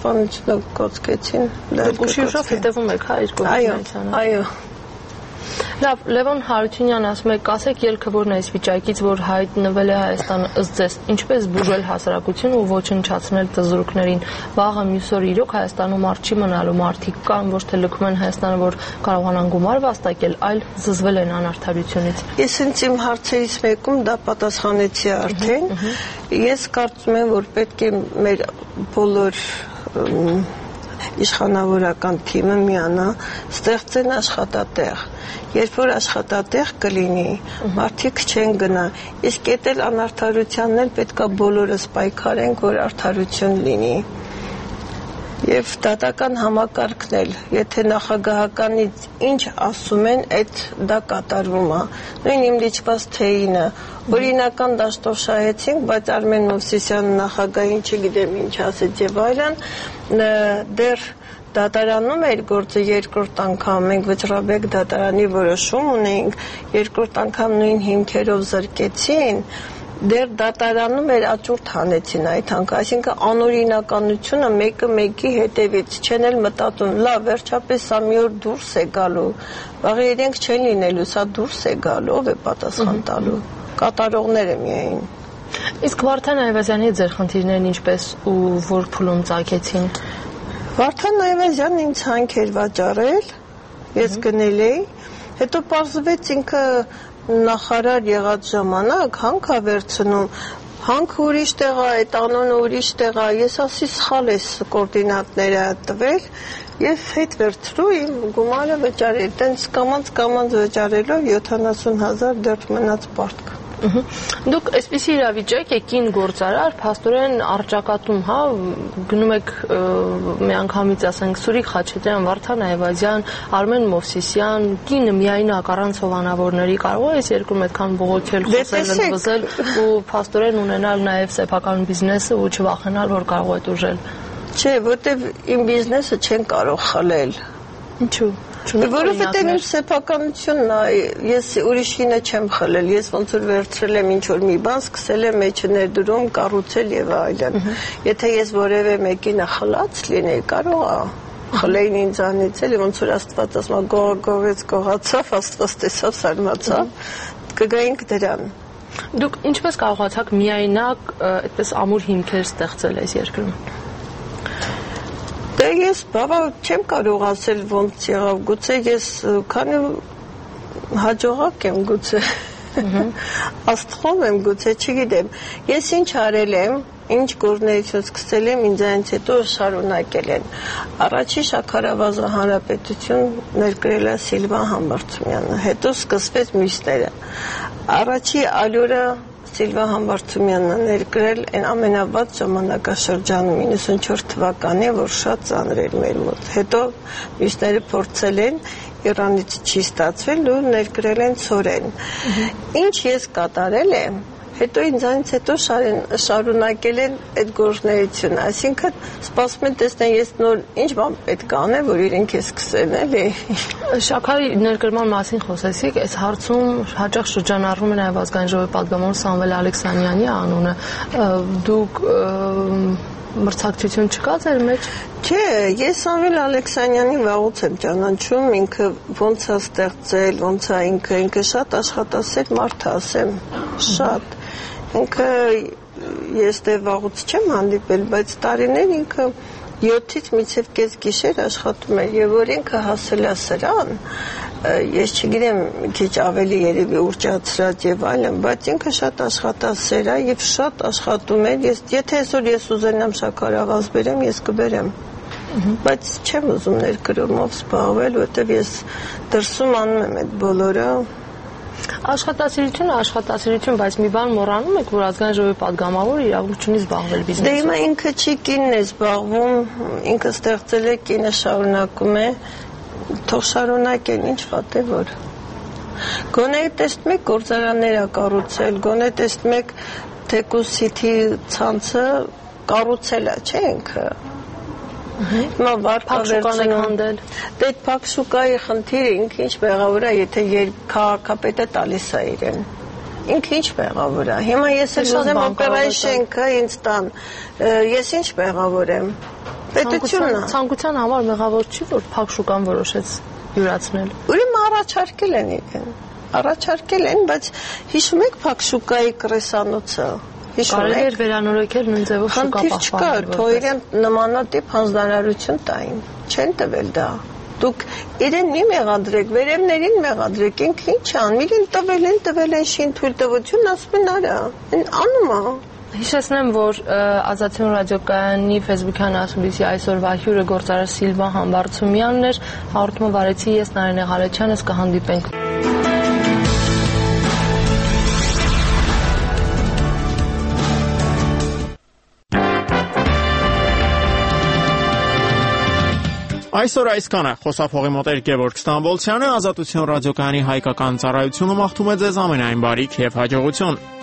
մարդասպանությունը կոծկեցին, դուք ուշիուշով հետևում եք, հա, իր գործունեությանը։ Այո։ Լավ, Լևոն Հարությունյան ասում է, կասեք ելքը որն է այս վիճակից, որ հայտնվել է Հայաստանը ըստ ձեզ, ինչպես բուժել հասարակությունը ու ոչնչացնել տզրուկներին։ Վաղը մյուս օր իրոք Հայաստանում մարդ չի մնալու, մարդիկ կան, ոչ թե լքում են Հայաստանը, որ կարողանան գումար վաստակել, այլ զզվել են անարդարությունից։ Ես ինձ իմ հարցերից մեկում դա պատասխանեցի արդեն։ Ես կարծում եմ, որ պետք է մեր բոլոր իշխանավորական թիմը միանա, ստեղծեն աշխատատեղ։ Երբ որ աշխատատեղ կլինի, մարդիկ չեն գնա։ Իսկ այդ էլ անարդարությանն էլ պետքա բոլորս պայքարենք, որ արդարություն լինի։ Եվ դատական համակարգն էլ, եթե նախագահականից ինչ ասում են, այդ դա կատարվում է։ Նույն իմ լիճված թեյինը, օրինական դաշտով շահեցինք, բայց Արմեն Մովսիսյանը նախագահին չգիտեմ ինչ ասեց եւ այլն, դեռ դատարանում էր գործը երկրորդ անգամ, մենք Վճռաբեկ դատարանի որոշում ունեինք, երկրորդ անգամ նույն հիմքերով զրկեցին, դեռ դատարանում էր աճուրդ հանեցին այդ անգամ, այսինքն անօրինականությունը մեկը մեկի հետևից չեն էլ մտածում, լավ, վերջապես սա մի օր դուրս է գալու, վաղը իրենք չեն լինելու, սա դուրս է գալու, ով է պատասխան տալու, կատարողները միայն։ Իսկ Վարդան Այվազյանի ձեր խնդիրներն ինչպես ու որ փուլում ծագեցին։ Վարդան Այվազյանն ինձ հանք էր վաճառել, ես գնել էի, հետո պարզվեց ինքը նախարար եղած ժամանակ հանք ա վերցնում, հանքը ուրիշ տեղ ա, այդ անոնը ուրիշ տեղ ա, ես ասի սխալ ես կորդինատները տվել եւ հետ վերցրու իմ գումարը վճարել, տենց կամանց վճարելով 70,000 դեռ մնաց պարտք։ Դուք այսպիսի իրավիճակ եք կին գործարար, փաստորեն առճակատում, հա, գնում եք միանգամից ասենք Սուրիկ Խաչատրյան, Վարդան Այվազյան, Արմեն Մովսիսյան, կինը միայնակ առանց հովանավորների կարող է այս երկրում այդքան բողոքել, խոսել, վզել ու փաստորեն ունենալ նաև սեփական բիզնեսը ու չվախենալ, որ կարող է դուժել։ Չէ, որտեվ իմ բիզնեսը չեն կարող խլել։ Ինչու՞։ Որովհետև իմ սեփականությունն է, ես ուրիշինը չեմ խլել, ես ոնց որ վերցրել եմ ինչ-որ մի բան, սկսել եմ մեջը ներդրում, կառուցել եւ այլն։ Եթե ես որևէ մեկինը խլած լինեի, կարող է խլեին ինձանից, էլի ոնց որ Աստված ասում է, գողեց, գողացավ, Աստված տեսավ, սարմացավ, կգայինք դրան։ Դուք ինչպես կարողացաք միայնակ այդպես ամուր հիմքեր ստեղծել այս երկրում։ Դե ես բավա չեմ կարող ասել ոնց եղավ, գուցե ես քանի հաջողակ եմ գուցե, աստղով եմ գուցե, չգիտեմ, ես ինչ արել եմ, ինչ գործունեություն սկսել եմ, ինձանից հետո շարունակել են, առաջի Շաքարավազը Հանրապետություն ներկրել է Սիլվա Համբարձումյանը, հետո սկսվեց մյուսները, առաջի Ալյորը Սիլվա Համբարձումյանն է ներկրել այն ամենավատ ժամանակաշրջանում 94 թվականի, որ շատ ծանր էր մեր մոտ։ Հետո մյուսները փորձել են, Իրանից չի ստացվել ու ներկրել են Ցորեն։ Ինչ ես կատարել եմ, հետո ինձանից հետո շարունակել են այդ գործունեությունը, այսինքն սպասում են տեսնեն ես նոր ինչ բան պետք է անեմ, որ իրենք է սկսեն, էլի։ Շաքարի ներկրման մասին խոսեցիք, այս հարցում հաճախ շրջանառվում է նաև ազգային ժողովի պատգամավոր Սամվել Ալեքսանյանի անունը։ Դուք մրցակցություն չկա ձեր մեջ։ Չէ, ես Սամվել Ալեքսանյանին վաղուց եմ ճանաչում, ինքը ոնց է ստեղծել, ոնց է ինքը շատ աշխատասեր մարդ է, ասեմ, շատ։ Ինքը ես դե վաղուց չեմ հանդիպել, բայց տարիներ ինքը 7-ից մինչև կես գիշեր աշխատում էր եւ որ ինքը հասել է սրան, ես չգիտեմ քիչ ավելի երևի ուռճացրած եւ այլն, բայց ինքը շատ աշխատասեր է եւ շատ աշխատում է։ Եթե այսօր ես ուզենամ Շաքարավազ բերեմ, ես կբերեմ։ Բայց չեմ ուզում ներկրումով զբաղվել, որտեվ ես դրսում անում եմ այդ բոլորը։ Աշխատասիրություն, բայց մի բան մոռանում եք, որ ազգային ժողովի պատգամավորը իրավունք չունի զբաղվել բիզնեսով։ Դե հիմա ինքը չի կինն է զբաղվում, ինքը ստեղծել է, կինը շարունակում է, թող շարունակեն, ինչ վատ է որ։ Գոնե տեսնում եք գործարաններ ա կառուցել, գոնե տեսնում եք թեկուզ Սիթի ցանցը կառուցել է, չէ՞ ինքը։ Հիմա վարկա վերցնում։ Դե փակ շուկայի խնդիրը ինքը ինչ մեղավոր է, եթե քաղաքապետը տալիս է իրեն։ Ինքը ինչ մեղավոր է։ Հիմա ես էլ ուզեմ օպերայի շենքը ինձ տան։ Ես ինչ մեղավոր եմ։ Պետությունն է։ Ցանկության համար մեղավոր չի, որ փակ շուկան որոշեց յուրացնել։ Ուրեմն առաջարկել են իրեն։ Առաջարկել են, բայց հիշում եք Փակշուկայի կրեսանոցը։ Կարելի էր վերանորոգել նույն ձևով շուկա պահպանել։ Թող իրեն նմանատիպ հանձնարարություն տային։ Չեն տվել դա։ Դուք իրեն մի մեղադրեք, վերևներին մեղադրեք, ինքը ինչ անմիլին տվել են շին թույլտվություն, ասում են արա, անում է։ Հիշեցնեմ, որ Ազատություն ռադիոկայանի Facebook-յան ասուլիսի այսօրվա հյուրը գործարար Սիլվա Համբարձումյանն էր, հաղորդումը վարեցի ես Նարինե Ղարեչյանս, կհանդիպենք։ Այսօր այսքանը խոսափողի մոտ Գևորգ Ստամբոլցյանը, Ազատություն ռադիոկայանի հայկական ծառայությունը մաղթում է ձեզ ամենայն բարիք եւ հաջողություն։